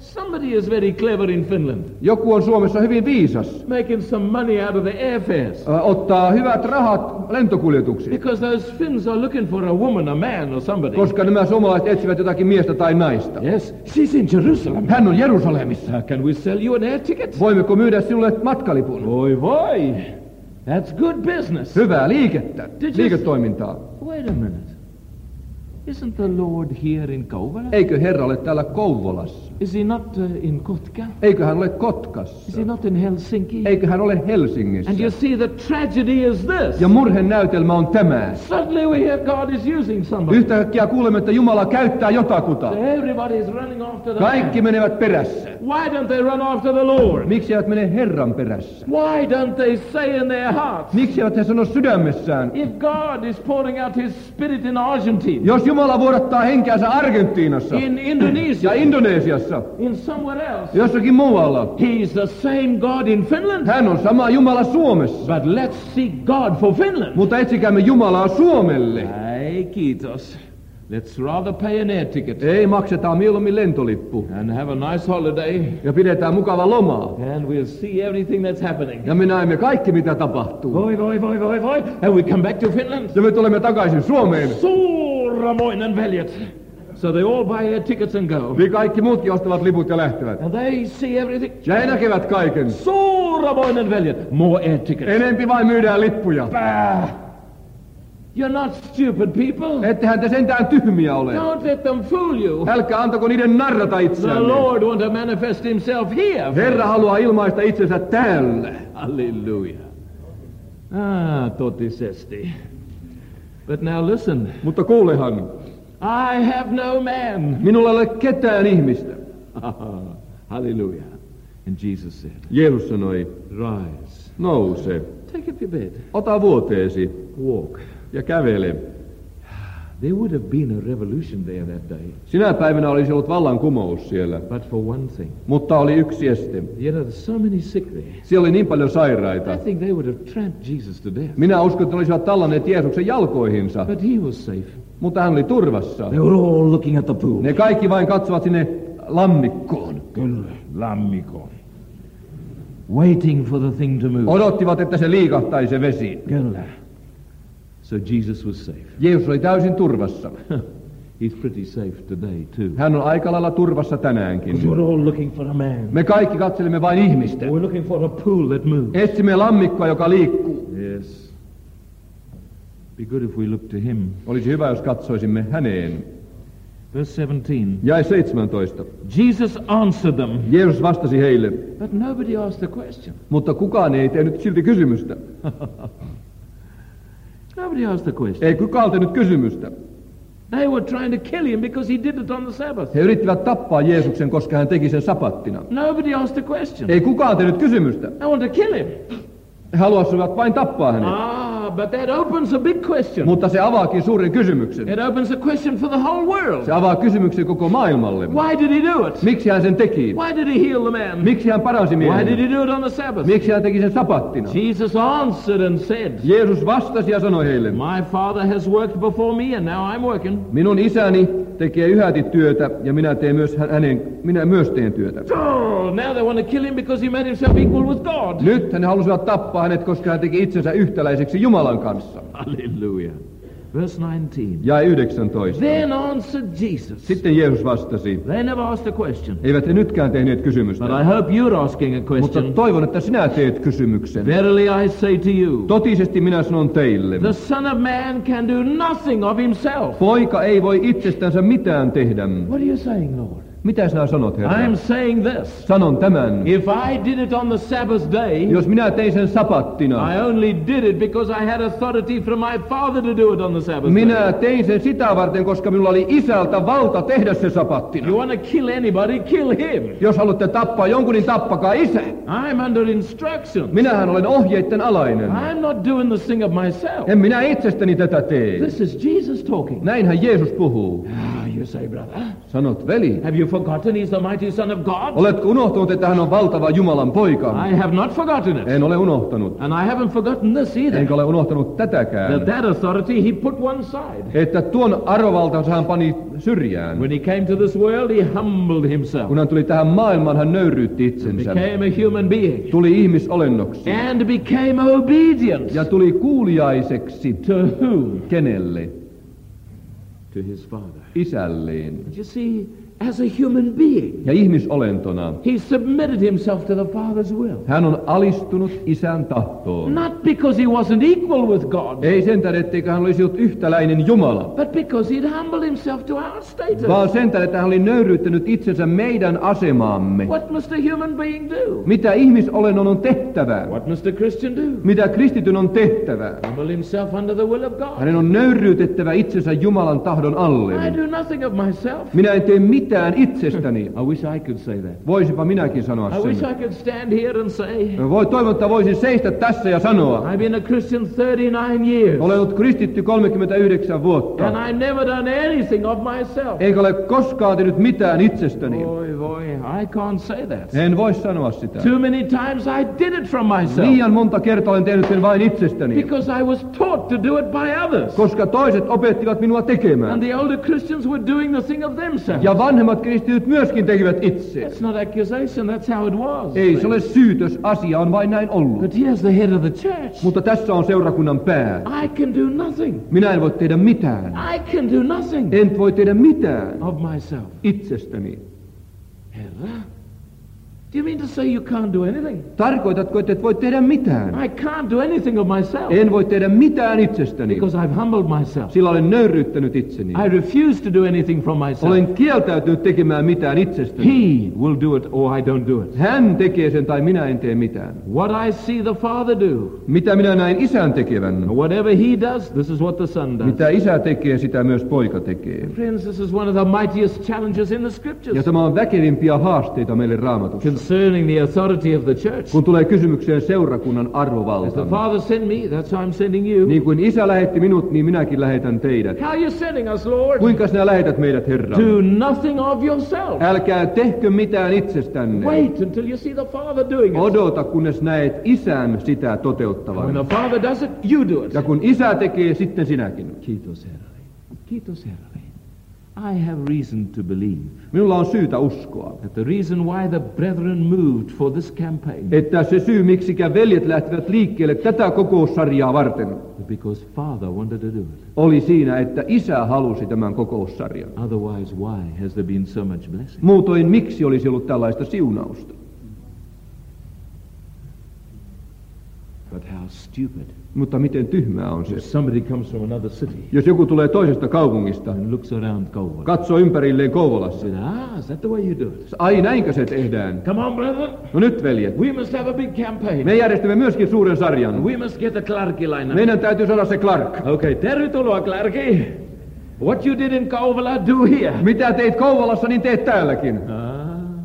Somebody is very clever in Finland. Joku on Suomessa hyvin viisas. Making some money out of the airfares. Ä, ottaa hyvät rahat lentokuljetuksiin. Because those Finns are looking for a woman, a man or somebody. Koska nämä suomalaiset etsivät jotakin miestä tai naista. Yes, she's in Jerusalem. Hän on Jerusalemissa. Uh, can we sell you an air ticket? Voimmeko myydä sinulle matkalipun? Voi voi. That's good business. Hyvää liikettä, Did you- liiketoimintaa. Wait a minute. Isn't the Lord here in Kouvola? Eikö Herra ole täällä Kouvolassa? Is he not uh, in Kotka? Eikö hän ole Is Kotkassa? he not in Helsinki? Eikö hän ole Helsingissä? And you see, the tragedy is this. Ja murhen näytelmä on tämä. Suddenly we hear God is using somebody. Yhtäkkiä kuulemme, että Jumala käyttää jotakuta. Everybody is running after the Kaikki man. menevät perässä. Why don't they run after the Lord? Miksi eivät mene Herran perässä? Why don't they say in their hearts, Miksi eivät he sano sydämessään? if God is pouring out his spirit in Argentina, Jos Jumala vuodattaa henkeänsä Argentiinassa in Indonesia, ja Indonesiassa, in somewhere else, jossakin muualla, he's the same God in Finland. hän on sama Jumala Suomessa. But let's seek God for Finland. Mutta etsikäämme Jumalaa Suomelle. Ai, kiitos. Let's rather pay an air ticket Ei, maksetaan mieluummin lentolippu. and have a nice holiday, Ja pidetään mukava lomaa. and we'll see everything that's happening. Ja me näemme kaikki, mitä tapahtuu. Voi, voi, voi, voi, voi. And we come back to Finland. Ja me tulemme takaisin Suomeen. Suuramoinen veljet. So they all buy air tickets and go. Niin kaikki muutkin ostavat liput ja lähtevät. And they see everything. Ja he näkevät kaiken. Suuramoinen veljet. More air tickets. Enempi vain myydään lippuja. Bah. You're not stupid people. Ettehän te sentään tyhmiä ole. Don't let them fool you. Älkää antako niiden narrata The itseänne. Lord wants to manifest himself here. Herra haluaa ilmaista itsensä täällä. Hallelujah. Ah, totisesti. But now listen. Mutta kuulehan, I have no man. minulla ei ole ketään ihmistä. Hallelujah. And Jesus said, Jeesus sanoi, rise. nouse, Take up your bed. ota vuoteesi Walk. ja kävele. There would have been a revolution there that day. Sinä päivänä olisi ollut vallankumous siellä, But for one thing. mutta oli yksi este. You know, there's so many sick there. Siellä oli niin paljon I sairaita. think they would have tramped Jesus to death. Minä uskon, että ne olisivat tallanneet Jeesuksen jalkoihinsa, But he was safe. mutta hän oli turvassa. They were all looking at the pool. Ne kaikki vain katsovat sinne lammikkoon. Kyllä, lammikon. Waiting for the thing to move. Odottivat, että se liikahtaisi se vesi. Kyllä. So Jesus was safe. Jeesus oli täysin turvassa. He's pretty safe today too. Hän on aika lailla turvassa tänäänkin. We're all looking for a man. Me kaikki katselemme vain ihmistä. We're looking for a pool that moves. Etsimme lammikkoa, joka liikkuu. Yes. Be good if we look to him. Olisi hyvä, jos katsoisimme häneen. Verse seventeen. Jae seitsemäntoista. Jesus answered them. Jeesus vastasi heille, But nobody asked the question. mutta kukaan ei tehnyt silti kysymystä. Nobody asked the question. Ei kukaan tehnyt kysymystä. They were trying to kill him because he did it on the Sabbath. He yrittivät tappaa Jeesuksen, koska hän teki sen sapattina. Nobody asked the question. Ei kukaan tehnyt kysymystä. They want to kill him. He haluaisivat vain tappaa hänet. Ah, but that opens a big question. Mutta se avaakin suuren kysymyksen. It opens a question for the whole world. Se avaa kysymyksen koko maailmalle. Why did he do it? Miksi hän sen teki? Why did he heal the man? Miksi hän paransi Why did miehen? he do it on the Sabbath? Miksi hän teki sen sapattina? Jesus answered and said, Jeesus vastasi ja sanoi heille, My Father has worked before me and now I'm working. minun isäni tekee yhäti työtä ja minä teen myös hänen, minä myös teen työtä. Oh, now they want to kill him because he made himself equal with God. Nyt he halusivat tappaa hänet, koska hän teki itsensä yhtäläiseksi Jumalan kanssa. Hallelujah. Verse nineteen. Ja yhdeksäntoista. Then answered Jesus. Sitten Jeesus vastasi, They never asked a question. eivät he nytkään tehneet kysymystä, But I hope you're asking a mutta question. toivon, että sinä teet kysymyksen. Verily I say to you, Totisesti minä sanon teille, the Son of Man can do nothing of himself. poika ei voi itsestänsä mitään tehdä. What are you saying, Lord? Mitä sinä sanot, Herra? I'm saying this. Sanon tämän. If I did it on the Sabbath day, Jos minä tein sen sapattina, I only did it because I had authority from my Father to do it on the Sabbath day. minä tein sen sitä varten, koska minulla oli isältä valta tehdä se sapattina. You want to kill anybody, kill him. Jos haluatte tappaa jonkun, niin tappakaa isä. I'm under instruction. Minähän olen ohjeitten alainen. I'm not doing this thing of myself. En minä itsestäni tätä tee. This is Jesus talking. Näinhän Jeesus puhuu. Ah, you say, brother? Sanot, veli, Have you forgotten he's the mighty Son of God? oletko unohtanut, että hän on valtava Jumalan poika? I have not forgotten it. En ole unohtanut. And I haven't forgotten this either. Enkä ole unohtanut tätäkään. That that authority he put one side. Että tuon arvovaltansa hän pani syrjään. When he came to this world, he humbled himself. Kun hän tuli tähän maailmaan, hän nöyryytti itsensä. Became a human being. Tuli ihmisolennoksi. And became obedient. Ja tuli kuuliaiseksi. To whom? Kenelle? To his father. Isälleen. But you see, as a human being, ja ihmisolentona he submitted himself to the Father's will. Hän on alistunut Isän tahtoon. Not because he wasn't equal with God. Ei sen tähden, etteikö hän olisi ollut yhtäläinen Jumala. But because he'd humbled himself to our status. Vaan sen tähden, että hän oli nöyryyttänyt itsensä meidän asemaamme. What must a human being do? Mitä ihmisolennon on tehtävä? What must a Christian do? Mitä kristityn on tehtävä? Humble himself under the will of God. Hänen on nöyryytettävä itsensä Jumalan tahdon alle. I do nothing of myself. Minä en tee mitään itsestäni. I wish I could say that. Voisipa minäkin sanoa I wish sen. I could stand here and say, Voi, toivon, että voisin seistä tässä ja sanoa. I've been a Christian thirty-nine years. Olen ollut kristitty kolmekymmentäyhdeksän vuotta. And I've never done anything of myself. Enkä ole koskaan tehnyt mitään itsestäni. Boy, boy, I can't say that. En voi sanoa sitä. Too many times I did it from myself. Liian monta kertaa olen tehnyt sen vain itsestäni. Because I was taught to do it by others. Koska toiset opettivat minua tekemään. And the older Christians were doing the thing of themselves. Ja vanhemmat kristityt myöskin tekivät itse. That's not accusation, that's how it was. Ei se ole syytös, asia on vain näin ollut. But here's the head of the church. Mutta tässä on seurakunnan pää. I can do nothing. Minä en voi tehdä mitään. I can do nothing. En voi tehdä mitään Of myself. itsestäni. Herra, do you mean to say you can't do anything? Tarkoitatko, että et voi tehdä mitään? I can't do anything of myself. En voi tehdä mitään itsestäni. Because I've humbled myself. Sillä olen nöyryyttänyt itseni. I refuse to do anything from myself. Olen kieltäytynyt tekemään mitään itsestäni. He will do it or I don't do it. Hän tekee sen tai minä en tee mitään. What I see the Father do. Mitä minä näin Isän tekevän? Whatever he does, this is what the Son does. Mitä Isä tekee, sitä myös poika tekee. Friends, this is one of the mightiest challenges in the Scriptures. Ja tämä on väkevimpiä haasteita meille Raamatussa. Concerning the authority of the church. Kun tulee kysymykseen seurakunnan As the arvovalta. Father sent me, that's how I'm sending you. Niin kuin Isä lähetti minut, niin minäkin lähetän teidät. How are you sending us, Lord? Kuinka sinä lähetät meidät, Herra? Do nothing of yourself. Älkää tehkö mitään itsestänne. Wait until you see the Father doing it. Odota, kunnes näet Isän sitä When toteuttavan. the Father does it, you do it. Ja kun Isä tekee, sitten sinäkin. Kiitos Herralle. Kiitos Herralle. I have reason to believe Minulla on syytä uskoa, that the reason why the brethren moved for this campaign että se syy, miksikä veljet lähtivät liikkeelle tätä kokoussarjaa varten, is because Father wanted to do it. oli siinä, että Isä halusi tämän kokoussarjan. Otherwise, why has there been so much blessing? Muutoin miksi olisi ollut tällaista siunausta? But how stupid Mutta miten tyhmää on se. if somebody comes from another city Jos joku tulee toisesta kaupungista, and looks around Kouvola. katsoo ympärilleen Kouvolassa. Said, ah, is that the way you do it? Ai, näinkö se tehdään? Come on, brethren. No nyt, veljet. We must have a big campaign. Me järjestämme myöskin suuren sarjan. We must get the Clarkilainen. Meidän täytyy saada se Clark. Okay, tervetuloa Clarki. What you did in Kouvola, do here. Mitä teit Kouvolassa, niin teet täälläkin. Ah.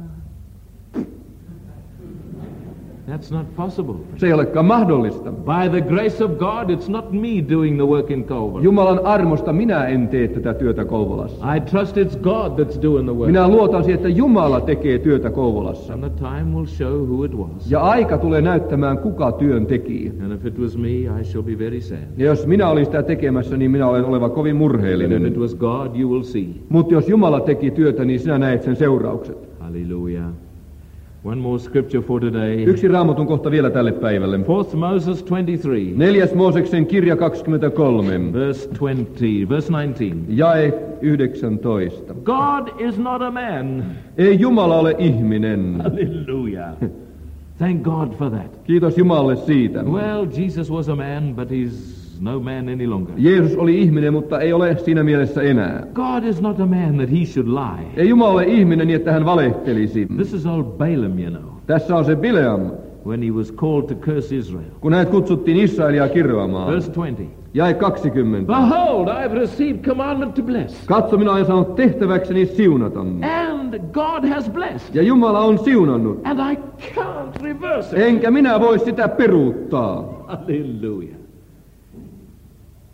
That's not possible. Se ei olekaan mahdollista. By the grace of God, it's not me doing the work in Kouvola. Jumalan armosta minä en tee tätä työtä Kouvolassa. I trust it's God that's doing the work. Minä luotan siihen, että Jumala tekee työtä Kouvolassa. And the time will show who it was. Ja aika tulee näyttämään, kuka työn teki. And if it was me, I shall be very sad. Ja jos minä olin sitä tekemässä, niin minä olen oleva kovin And if murheellinen. it was God, you will see. Mutta jos Jumala teki työtä, niin sinä näet sen seuraukset. Hallelujah. One more scripture for today. Yksi raamatun kohta vielä tälle päivälle. Fourth Moses twenty-three, Neljäs Mooseksen kirja kaksikymmentäkolme, verse twenty, verse nineteen. jae yhdeksäntoista. God is not a man. Ei Jumala ole ihminen. Hallelujah. Thank God for that. Kiitos Jumalalle siitä. Well, Jesus was a man, but he's no man any longer. Jeesus oli ihminen, mutta ei ole siinä mielessä enää. God is not a man that he should lie. Ei Jumala ole ihminen niin, että hän valehtelisi. This is old Balaam, you know, Tässä on se Bileam, when he was called to curse Israel. kun hänet kutsuttiin Israelia kirjoamaan. Verse twenty. Jae kaksikymmentä. Behold, I have received commandment to bless. Katso, minä olen saanut tehtäväkseni siunata. And God has blessed. Ja Jumala on siunannut. And I can't reverse it. Enkä minä voi sitä peruuttaa. Hallelujah.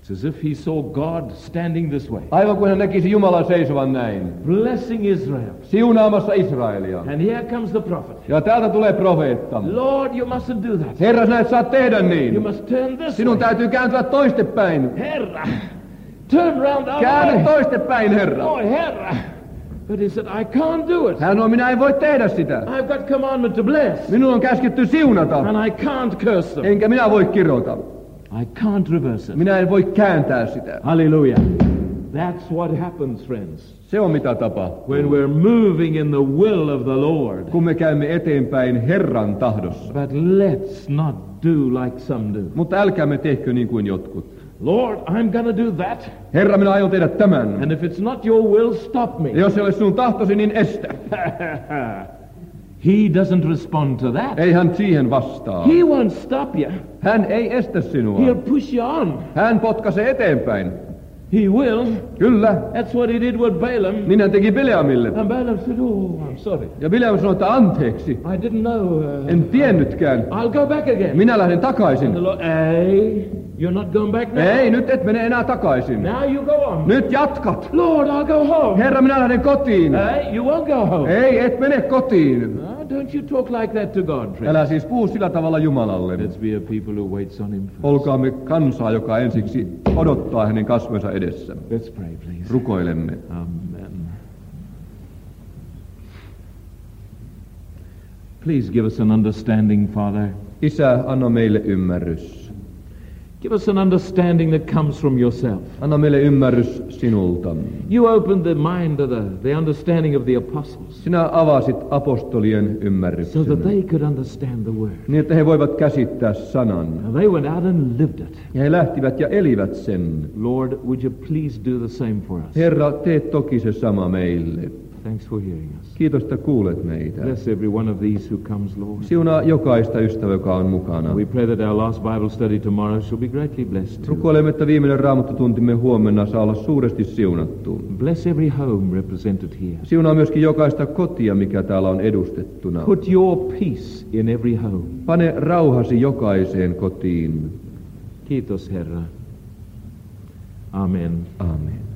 It's as if he saw God standing this way, Aivan kuin hän näkisi Jumalan seisovan näin, blessing Israel. siunaamassa Israelia. And here comes the prophet. Ja täältä tulee profeetta. Lord, you mustn't do that. Herra, sinä et saa tehdä You niin. must turn this Sinun way. täytyy kääntyä toistepäin. Herra, turn round the other Käänny way. toistepäin, Herra. Oh, Herra. But he said, I can't do it. Hän on, minä en voi tehdä sitä. I've got commandment to bless. Minun on käsketty siunata, And I can't curse them. enkä minä voi kirota. I can't reverse it. Minä en voi kääntää sitä. Hallelujah. That's what happens, friends. Se on mitä tapahtuu, When we're moving in the will of the Lord. kun me käymme eteenpäin Herran tahdossa. But let's not do like some do. Mutta älkäämme tehkö niin kuin jotkut. Lord, I'm gonna do that. Herra, minä aion tehdä tämän. And if it's not your will, stop me. Ja jos ei ole sinun tahtosi, niin estä. He doesn't respond to that. Ei hän siihen vastaa. He won't stop you. Hän ei estä sinua. He'll push you on. Hän potkaisee eteenpäin. He will. Kyllä. That's what he did with Balaam. Niin hän teki Bileamille. And Balaam said, oh, I'm sorry. Ja Bileam sanoi, että anteeksi. I didn't know. Uh, En tiennytkään. I'll go back again. Minä lähden takaisin. And the Lord, hey, you're not going back now. Ei, nyt et mene enää takaisin. Now you go on. Nyt jatkat. Lord, I'll go home. Herra, minä lähden kotiin. Hey, you won't go home. Ei, et mene kotiin. No, don't you talk like that to God, friend. Älä siis puhu sillä tavalla Jumalalle. Let's be a people who waits on him first. Olkaamme kansaa, joka ensiksi odottaa hänen kasvonsa edessä. Let's pray, please. Rukoilemme. Amen. Please give us an understanding, Father. Isä, anna meille ymmärrys. Give us an understanding that comes from yourself. Anna meille ymmärrys sinulta. You opened the mind of the, the understanding of the apostles Sinä avasit apostolien so ymmärryksen, that they could understand the word. niin että he voivat käsittää sanan. Now they went out and lived it. Ja he lähtivät ja elivät sen. Lord, would you please do the same for us? Herra, tee toki se sama meille. Thanks for hearing us. Kiitos, että kuulet meitä. Bless every one of these who comes, Lord. Siunaa jokaista ystävää, joka on mukana. We pray that our last Bible study tomorrow shall be greatly blessed. too. Rukoilemme, että viimeinen raamattotuntimme huomenna saa olla suuresti siunattu. Bless every home represented here. Siunaa myöskin jokaista kotia, mikä täällä on edustettuna. Put your peace in every home. Pane rauhasi jokaiseen kotiin. Kiitos, Herra. Amen. Amen.